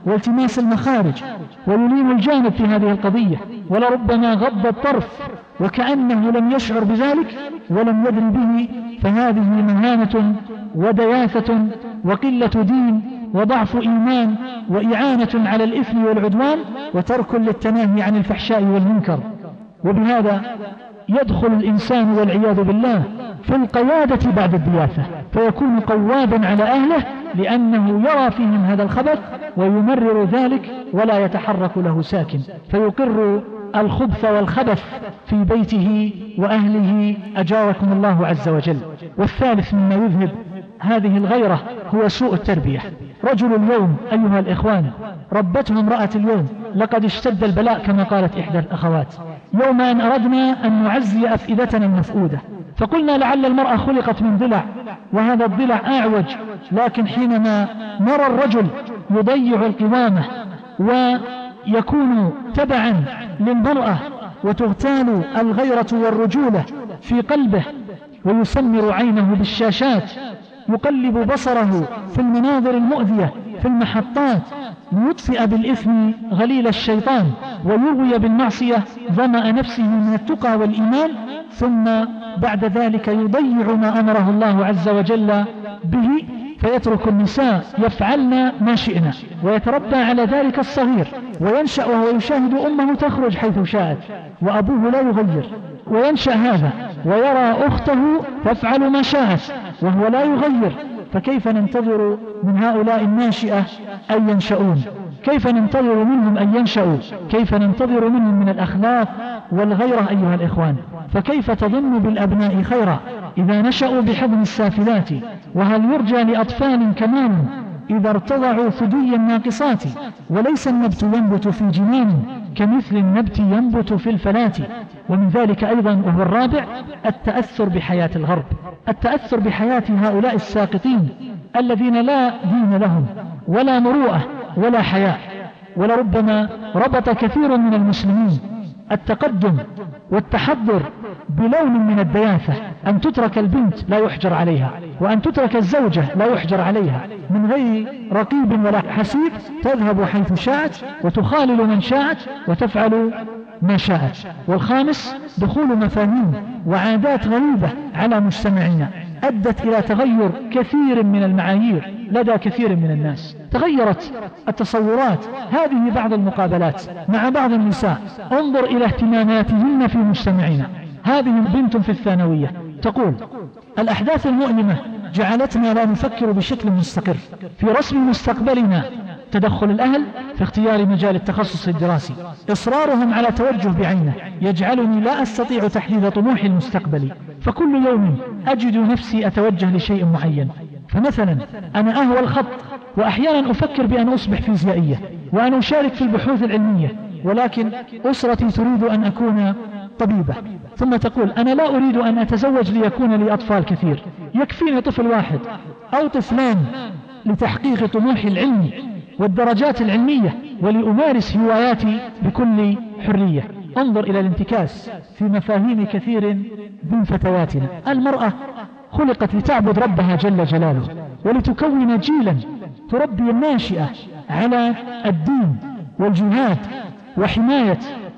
والتماس المخارج ويلين الجانب في هذه القضية، ولربما غض الطرف وكأنه لم يشعر بذلك ولم يدري به، فهذه مهانة ودياثة وقلة دين وضعف إيمان وإعانة على الإثم والعدوان وترك للتناهي عن الفحشاء والمنكر. وبهذا يدخل الإنسان والعياذ بالله في القيادة بعد الدياثة، فيكون قوادا على أهله لأنه يرى فيهم هذا الخبث ويمرر ذلك ولا يتحرك له ساكن، فيقر الخبث والخبث في بيته وأهله أجاركم الله عز وجل. والثالث مما يذهب هذه الغيرة هو سوء التربية. رجل اليوم أيها الإخوان ربته امرأة اليوم، لقد اشتد البلاء كما قالت إحدى الأخوات، يوم أن أردنا أن نعزي أفئدتنا المفؤودة فقلنا لعل المرأة خلقت من ضلع وهذا الضلع أعوج، لكن حينما نرى الرجل يضيع القوامة ويكون تبعا للمرأة وتغتال الغيرة والرجولة في قلبه ويسمر عينه بالشاشات، يقلب بصره في المناظر المؤذية في المحطات ليطفئ بالإثم غليل الشيطان ويغوي بالمعصية ظمأ نفسه من التقى والإيمان، ثم بعد ذلك يضيع ما أمره الله عز وجل به، فيترك النساء يفعلن ما شئنا ويتربى على ذلك الصغير وينشأ وهو يشاهد أمه تخرج حيث شاءت وأبوه لا يغير، وينشأ هذا ويرى أخته تفعل ما شاءت وهو لا يغير. فكيف ننتظر من هؤلاء الناشئة أن ينشؤون؟ كيف ننتظر منهم أن ينشأوا؟ كيف ننتظر منهم من الأخلاق والغيرة أيها الإخوان؟ فكيف تظن بالأبناء خيرا إذا نشأوا بحضن السافلات؟ وهل يرجى لأطفال كمان إذا ارتضعوا ثدي الناقصات؟ وليس النبت ينبت في جنان كمثل النبت ينبت في الفلاة. ومن ذلك أيضا وهو الرابع التأثر بحياة الغرب، التأثر بحياة هؤلاء الساقطين الذين لا دين لهم ولا مروءة ولا حياء. ولربما ربط كثير من المسلمين التقدم والتحضر بلون من الدياثة، أن تترك البنت لا يحجر عليها، وأن تترك الزوجة لا يحجر عليها، من غير رقيب ولا حسيب تذهب حيث شاءت وتخالل من شاءت وتفعل ما شاءت. والخامس دخول مفاهيم وعادات غريبة على مجتمعنا أدت إلى تغير كثير من المعايير لدى كثير من الناس، تغيرت التصورات. هذه بعض المقابلات مع بعض النساء، انظر إلى اهتماماتهن في مجتمعنا. هذه بنت في الثانوية تقول: الأحداث المؤلمة جعلتنا لا نفكر بشكل مستقر في رسم مستقبلنا، تدخل الأهل في اختيار مجال التخصص الدراسي، إصرارهم على توجه بعينه يجعلني لا أستطيع تحديد طموحي المستقبلي، فكل يوم أجد نفسي أتوجه لشيء معين. فمثلا أنا أهوى الخط وأحيانا أفكر بأن أصبح فيزيائية وأن أشارك في البحوث العلمية، ولكن أسرتي تريد أن أكون طبيبة. ثم تقول: أنا لا أريد أن أتزوج ليكون لي أطفال كثير، يكفيني طفل واحد أو طفلان لتحقيق طموحي العلمي والدرجات العلمية ولأمارس هواياتي بكل حرية. انظر إلى الانتكاس في مفاهيم كثير من فتياتنا. المرأة خلقت لتعبد ربها جل جلاله ولتكون جيلا تربي الناشئة على الدين والجهاد وحماية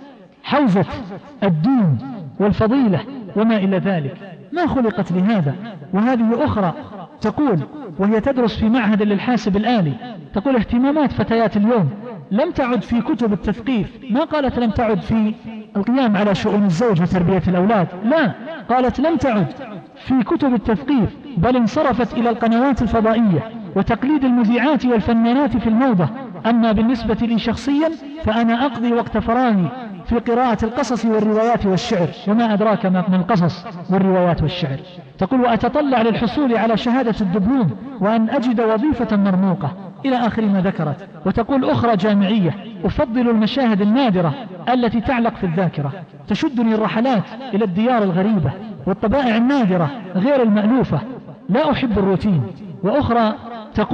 حوزة الدين والفضيلة وما إلى ذلك. ما خلقت لهذا. وهذه أخرى تقول وهي تدرس في معهد للحاسب الآلي، تقول: اهتمامات فتيات اليوم لم تعد في كتب التثقيف. ما قالت لم تعد في القيام على شؤون الزوج وتربية الأولاد، لا، قالت لم تعد في كتب التثقيف، بل انصرفت إلى القنوات الفضائية وتقليد المذيعات والفنانات في الموضة. أما بالنسبة لي شخصيا فأنا أقضي وقت فراغي في قراءة القصص والروايات والشعر، وما أدراك ما القصص والروايات والشعر. تقول: وأتطلع للحصول على شهادة الدبلوم وأن أجد وظيفة مرموقة، إلى آخر ما ذكرت. وتقول أخرى جامعية: أفضل المشاهد النادرة التي تعلق في الذاكرة، تشدني الرحلات إلى الديار الغريبة والطبائع النادرة غير المألوفة، لا أحب الروتين. وأخرى تقول: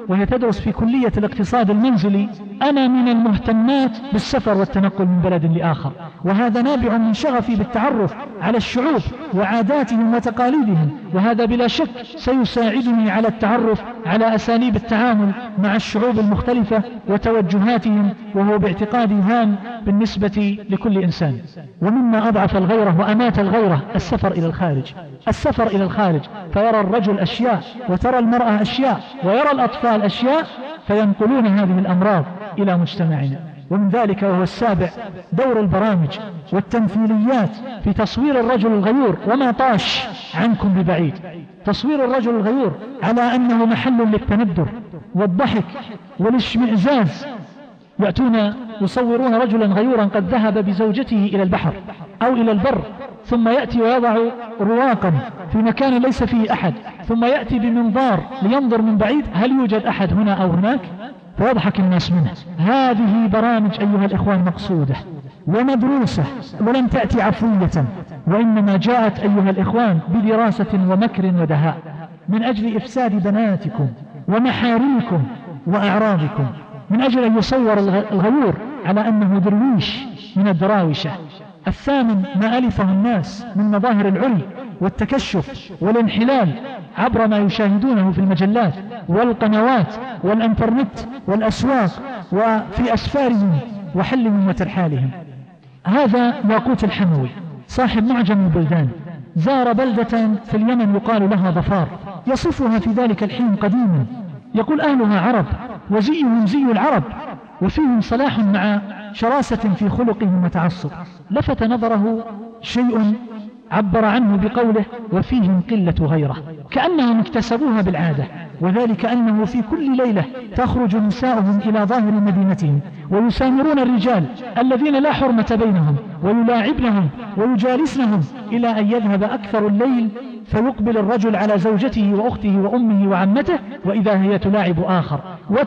وهي تدرس في كلية الاقتصاد المنزلي: أنا من المهتمات بالسفر والتنقل من بلد لآخر، وهذا نابع من شغفي بالتعرف على الشعوب وعاداتهم وتقاليدهم، وهذا بلا شك سيساعدني على التعرف على أساليب التعامل مع الشعوب المختلفة وتوجهاتهم، وهو باعتقادي هام بالنسبة لكل إنسان. ومما أضعف الغيرة وأمات الغيرة السفر إلى الخارج. السفر إلى الخارج فيرى الرجل أشياء، وترى المرأة أشياء، ويرى الأطفال أشياء، فينقلون هذه الأمراض إلى مجتمعنا. ومن ذلك وهو السابع دور البرامج والتمثيليات في تصوير الرجل الغيور، وما طاش عنكم ببعيد. تصوير الرجل الغيور على أنه محل للتندر والضحك والاشمئزاز. يأتون يصورون رجلا غيورا قد ذهب بزوجته إلى البحر أو إلى البر، ثم يأتي ويضع رواقا في مكان ليس فيه أحد، ثم يأتي بمنظار لينظر من بعيد هل يوجد أحد هنا أو هناك، فيضحك الناس منه. هذه برامج أيها الإخوان مقصودة ومدروسة، ولم تأتي عفوية، وإنما جاءت أيها الإخوان بدراسة ومكر ودهاء من أجل إفساد بناتكم ومحارمكم وأعراضكم، من أجل أن يصور الغيور على أنه درويش من الدراوشة. الثامن ما ألفه الناس من مظاهر العري والتكشف والانحلال عبر ما يشاهدونه في المجلات والقنوات والانترنت والأسواق وفي أسفارهم وحلهم وترحالهم. هذا ياقوت الحموي صاحب معجم البلدان زار بلدة في اليمن يقال لها ظفار، يصفها في ذلك الحين قديما، يقول أهلها عرب وزيهم زي العرب، وفيهم صلاح مع شراسة في خلقهم وتعصب. لفت نظره شيء عبر عنه بقوله: وفيهم قلة غيره، كأنهم اكتسبوها بالعادة، وذلك أنه في كل ليلة تخرج نساؤهم إلى ظاهر مدينتهم ويسامرون الرجال الذين لا حرمة بينهم ويلاعبنهم ويجالسنهم إلى أن يذهب أكثر الليل، فيقبل الرجل على زوجته وأخته وأمه وعمته، وإذا هي تلاعب آخر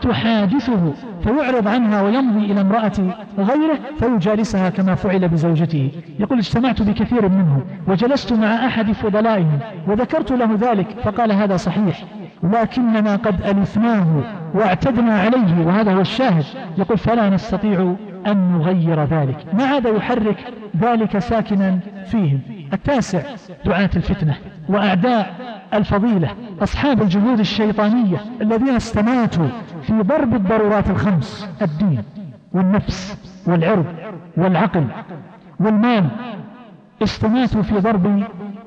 وتحادثه فيعرض عنها ويمضي إلى امرأة غيره فيجالسها كما فعل بزوجته. يقول: اجتمعت بكثير منهم وجلست مع أحد فضلائهم وذكرت له ذلك فقال: هذا صحيح، لكننا قد ألفناه واعتدنا عليه، وهذا هو الشاهد. يقول: فلا نستطيع أن نغير ذلك، ما عاد يحرك ذلك ساكنا فيهم. التاسع دعاة الفتنة وأعداء الفضيلة، أصحاب الجهود الشيطانية الذين استماتوا في ضرب الضرورات الخمس: الدين والنفس والعرض والعقل والمال، استماتوا في ضرب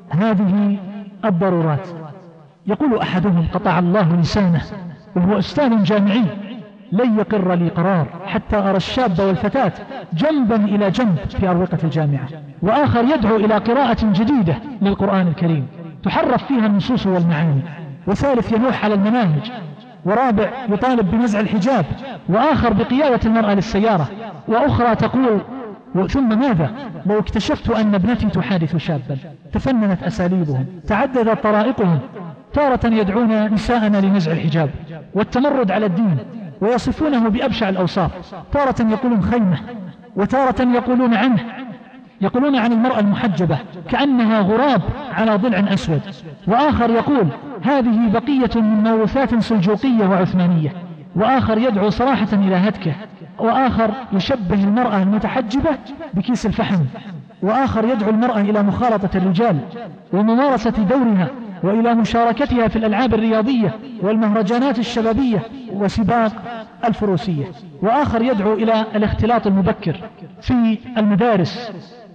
هذه الضرورات. يقول أحدهم: قطع الله لسانه وهو أستاذ جامعي، لن يقر لي قرار حتى أرى الشاب والفتاة جنبا إلى جنب في أروقة الجامعة. وآخر يدعو إلى قراءة جديدة للقرآن الكريم تحرف فيها النصوص والمعاني. وثالث ينوح على المناهج. ورابع يطالب بنزع الحجاب. وآخر بقيادة المرأة للسيارة. وأخرى تقول: ثم ماذا لو اكتشفت أن ابنتي تحادث شابا؟ تفننت أساليبهم، تعددت طرائقهم، تارة يدعون نساءنا لنزع الحجاب والتمرد على الدين ويصفونه بأبشع الأوصاف، تارة يقولون خيمة، وتارة يقولون عنه، يقولون عن المرأة المحجبة كأنها غراب على ضلع أسود. وآخر يقول: هذه بقية من موروثات سلجوقية وعثمانية. وآخر يدعو صراحة إلى هتكه. وآخر يشبه المرأة المتحجبة بكيس الفحم. وآخر يدعو المرأة إلى مخالطة الرجال وممارسة دورها وإلى مشاركتها في الألعاب الرياضية والمهرجانات الشبابية وسباق الفروسية. وآخر يدعو إلى الاختلاط المبكر في المدارس.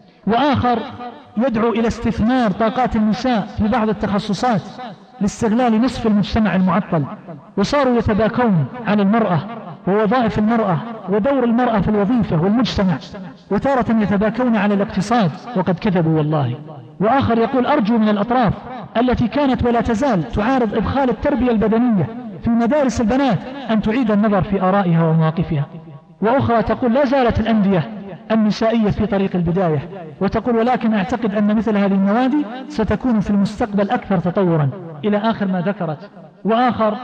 وآخر يدعو إلى استثمار طاقات النساء في بعض التخصصات لاستغلال نصف المجتمع المعطل. وصاروا يتباكون على المرأة ووظائف المرأة ودور المرأة في الوظيفة والمجتمع، وتارة يتباكون على الاقتصاد وقد كذبوا والله. وآخر يقول: أرجو من الأطراف التي كانت ولا تزال تعارض إدخال التربية البدنية في مدارس البنات أن تعيد النظر في آرائها ومواقفها. وأخرى تقول: لا زالت الأندية النسائية في طريق البداية، وتقول: ولكن أعتقد أن مثل هذه النوادي ستكون في المستقبل أكثر تطورا، إلى آخر ما ذكرت. وآخر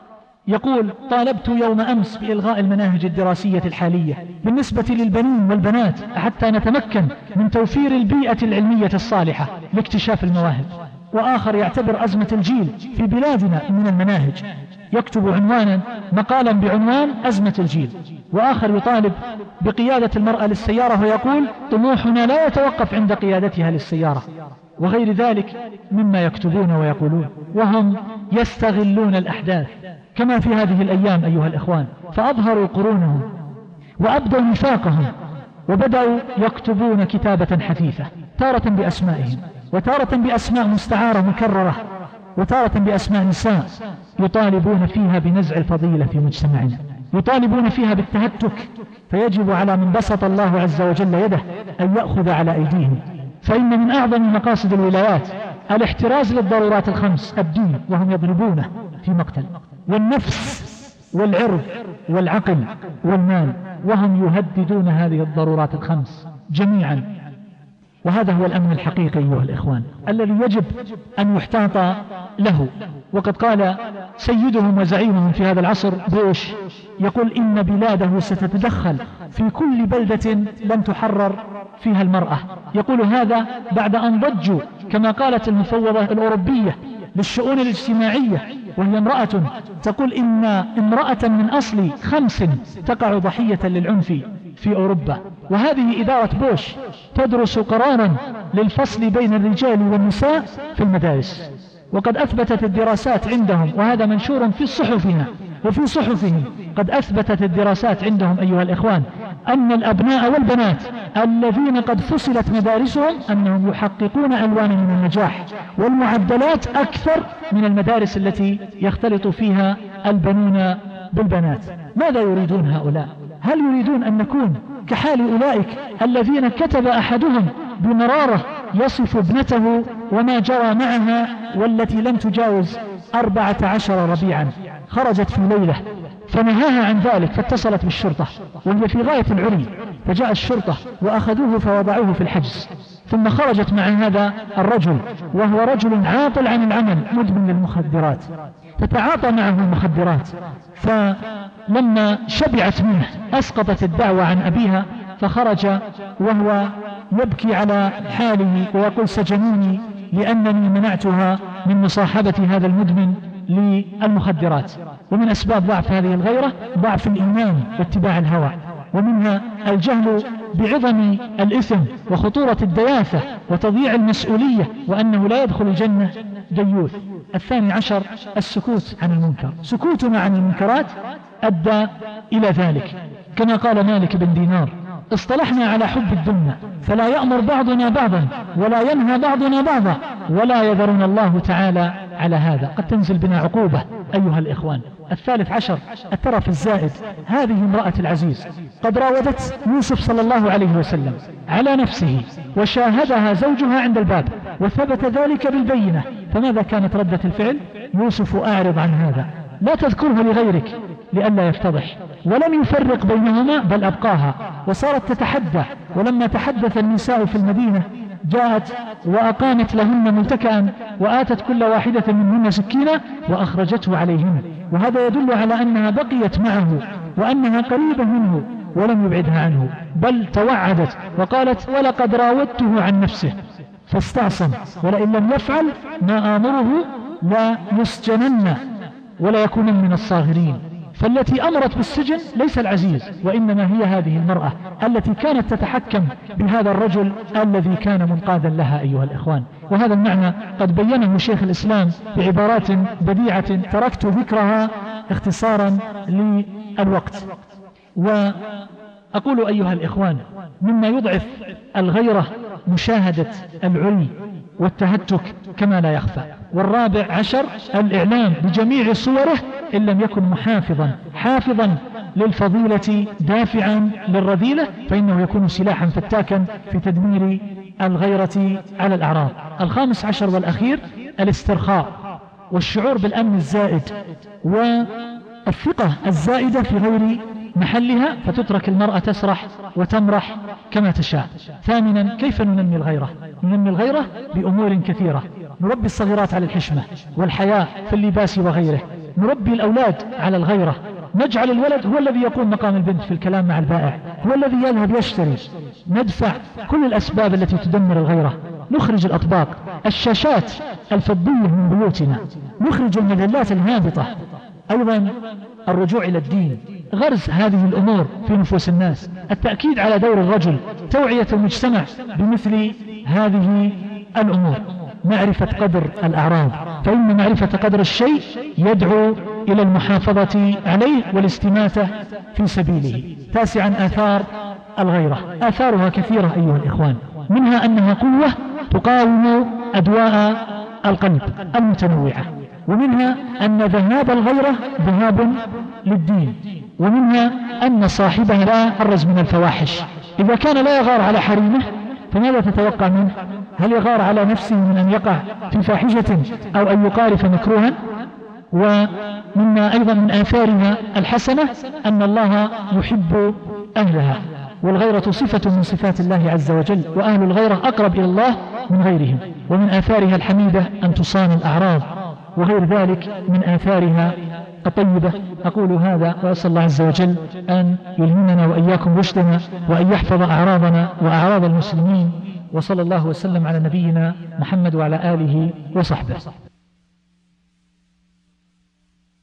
يقول: طالبت يوم أمس بإلغاء المناهج الدراسية الحالية بالنسبة للبنين والبنات حتى نتمكن من توفير البيئة العلمية الصالحة لاكتشاف المواهب. وآخر يعتبر أزمة الجيل في بلادنا من المناهج، يكتب عنوانا مقالا بعنوان أزمة الجيل، وآخر يطالب بقيادة المرأة للسيارة ويقول طموحنا لا يتوقف عند قيادتها للسيارة، وغير ذلك مما يكتبون ويقولون، وهم يستغلون الأحداث كما في هذه الأيام أيها الإخوان، فأظهروا قرونهم وأبدوا نفاقهم وبدأوا يكتبون كتابة حثيثة، تارة بأسمائهم وتارة بأسماء مستعارة مكررة وتارة بأسماء نساء، يطالبون فيها بنزع الفضيلة في مجتمعنا، يطالبون فيها بالتهتك، فيجب على من بسط الله عز وجل يده أن يأخذ على أيديهم، فإن من أعظم مقاصد الولايات الاحتراز للضرورات الخمس: الدين وهم يضربونه في مقتل، والنفس والعرض والعقل والمال وهم يهددون هذه الضرورات الخمس جميعا. وهذا هو الأمن الحقيقي أيها الإخوان الذي يجب أن يحتاط له. وقد قال سيدهم وزعيمهم في هذا العصر بوش، يقول إن بلاده ستتدخل في كل بلدة لم تحرر فيها المرأة. يقول هذا بعد أن ضجوا كما قالت المفوضة الأوروبية للشؤون الاجتماعية، وهي امرأة تقول إن امرأة من أصل 5 تقع ضحية للعنف في أوروبا. وهذه إدارة بوش تدرس قرارا للفصل بين الرجال والنساء في المدارس، وقد أثبتت الدراسات عندهم، وهذا منشور في صحفنا وفي صحفهم، قد أثبتت الدراسات عندهم أيها الإخوان أن الأبناء والبنات الذين قد فصلت مدارسهم أنهم يحققون ألوانا من النجاح والمعدلات أكثر من المدارس التي يختلط فيها البنون بالبنات. ماذا يريدون هؤلاء؟ هل يريدون أن نكون كحال أولئك الذين كتب أحدهم بمرارة يصف ابنته وما جرى معها والتي لم تجاوز 14 ربيعا، خرجت في ليلة فنهاها عن ذلك فاتصلت بالشرطة وهي في غاية العري، فجاء الشرطة وأخذوه فوضعوه في الحجز، ثم خرجت مع هذا الرجل وهو رجل عاطل عن العمل مدمن للمخدرات، فتعاطى معه المخدرات، فلما شبعت منه أسقطت الدعوة عن أبيها، فخرج وهو يبكي على حاله ويقول سجنوني لأنني منعتها من مصاحبة هذا المدمن للمخدرات. ومن أسباب ضعف هذه الغيرة ضعف الإيمان واتباع الهوى، ومنها الجهل بعظم الإثم وخطورة الدياثة وتضييع المسؤولية، وأنه لا يدخل الجنة ديوث. 12 السكوت عن المنكر، سكوتنا عن المنكرات أدى إلى ذلك، كما قال مالك بن دينار: اصطلحنا على حب الدنيا فلا يأمر بعضنا بعضا ولا ينهى بعضنا بعضا ولا يذرون الله تعالى على هذا. قد تنزل بنا عقوبة أيها الإخوان. 13 الترف الزائد، هذه امرأة العزيز قد راودت يوسف صلى الله عليه وسلم على نفسه وشاهدها زوجها عند الباب وثبت ذلك بالبينة، فماذا كانت ردة الفعل؟ يوسف أعرض عن هذا، لا تذكره لغيرك لئلا يفتضح، ولم يفرق بينهما بل أبقاها، وصارت تتحدى. ولما تحدث النساء في المدينة جاءت وأقامت لهن ملتكئا وآتت كل واحدة منهن سكينة وأخرجته عليهن، وهذا يدل على أنها بقيت معه وأنها قريبة منه ولم يبعدها عنه، بل توعدت وقالت: ولقد راودته عن نفسه فاستعصم ولئن لم يفعل ما آمره لا يسجنن ولا يكون من الصاغرين. فالتي أمرت بالسجن ليس العزيز، وإنما هي هذه المرأة التي كانت تتحكم بهذا الرجل الذي كان منقاذا لها أيها الإخوان. وهذا المعنى قد بينه شيخ الإسلام بعبارات بديعة تركت ذكرها اختصارا للوقت. وأقول أيها الإخوان مما يضعف الغيرة مشاهدة العري والتهتك كما لا يخفى. 14 الإعلام بجميع صوره إن لم يكن حافظا للفضيلة دافعا للرذيلة، فإنه يكون سلاحا فتاكا في تدمير الغيرة على الأعراض. 15 والأخير الاسترخاء والشعور بالأمن الزائد والثقة الزائدة في غير محلها، فتترك المرأة تسرح وتمرح كما تشاء. 8 كيف ننمي الغيرة؟ ننمي الغيرة بأمور كثيرة، نربي الصغيرات على الحشمة والحياء في اللباس وغيره، نربي الأولاد على الغيرة، نجعل الولد هو الذي يقوم مقام البنت في الكلام مع البائع، هو الذي يذهب يشتري، ندفع كل الأسباب التي تدمر الغيرة، نخرج الأطباق، الشاشات الفضية من بيوتنا، نخرج المجلات الهابطة. أيضا الرجوع إلى الدين، غرس هذه الأمور في نفوس الناس، التأكيد على دور الرجل، توعية المجتمع بمثل هذه الأمور، معرفة قدر الأعراض، فإن معرفة قدر الشيء يدعو إلى المحافظة عليه والاستماتة في سبيله. تاسعا، آثار الغيرة. آثارها كثيرة أيها الإخوان، منها أنها قوة تقاوم أدواء القلب المتنوعة، ومنها أن ذهاب الغيرة ذهاب للدين، ومنها أن صاحبها لا يتحرز من الفواحش. إذا كان لا يغار على حريمه فماذا تتوقع منه؟ هل يغار على نفسه من أن يقع في فاحشة أو أن يقارف مكروها؟ ومما أيضا من آثارها الحسنة أن الله يحب أهلها، والغيرة صفة من صفات الله عز وجل، وأهل الغيرة أقرب إلى الله من غيرهم. ومن آثارها الحميدة أن تصان الأعراض، وغير ذلك من آثارها الطيبة. أقول هذا وأسأل الله عز وجل أن يلهمنا وإياكم رشدنا، وأن يحفظ أعراضنا وأعراض المسلمين، وصلى الله وسلم على نبينا محمد وعلى آله وصحبه.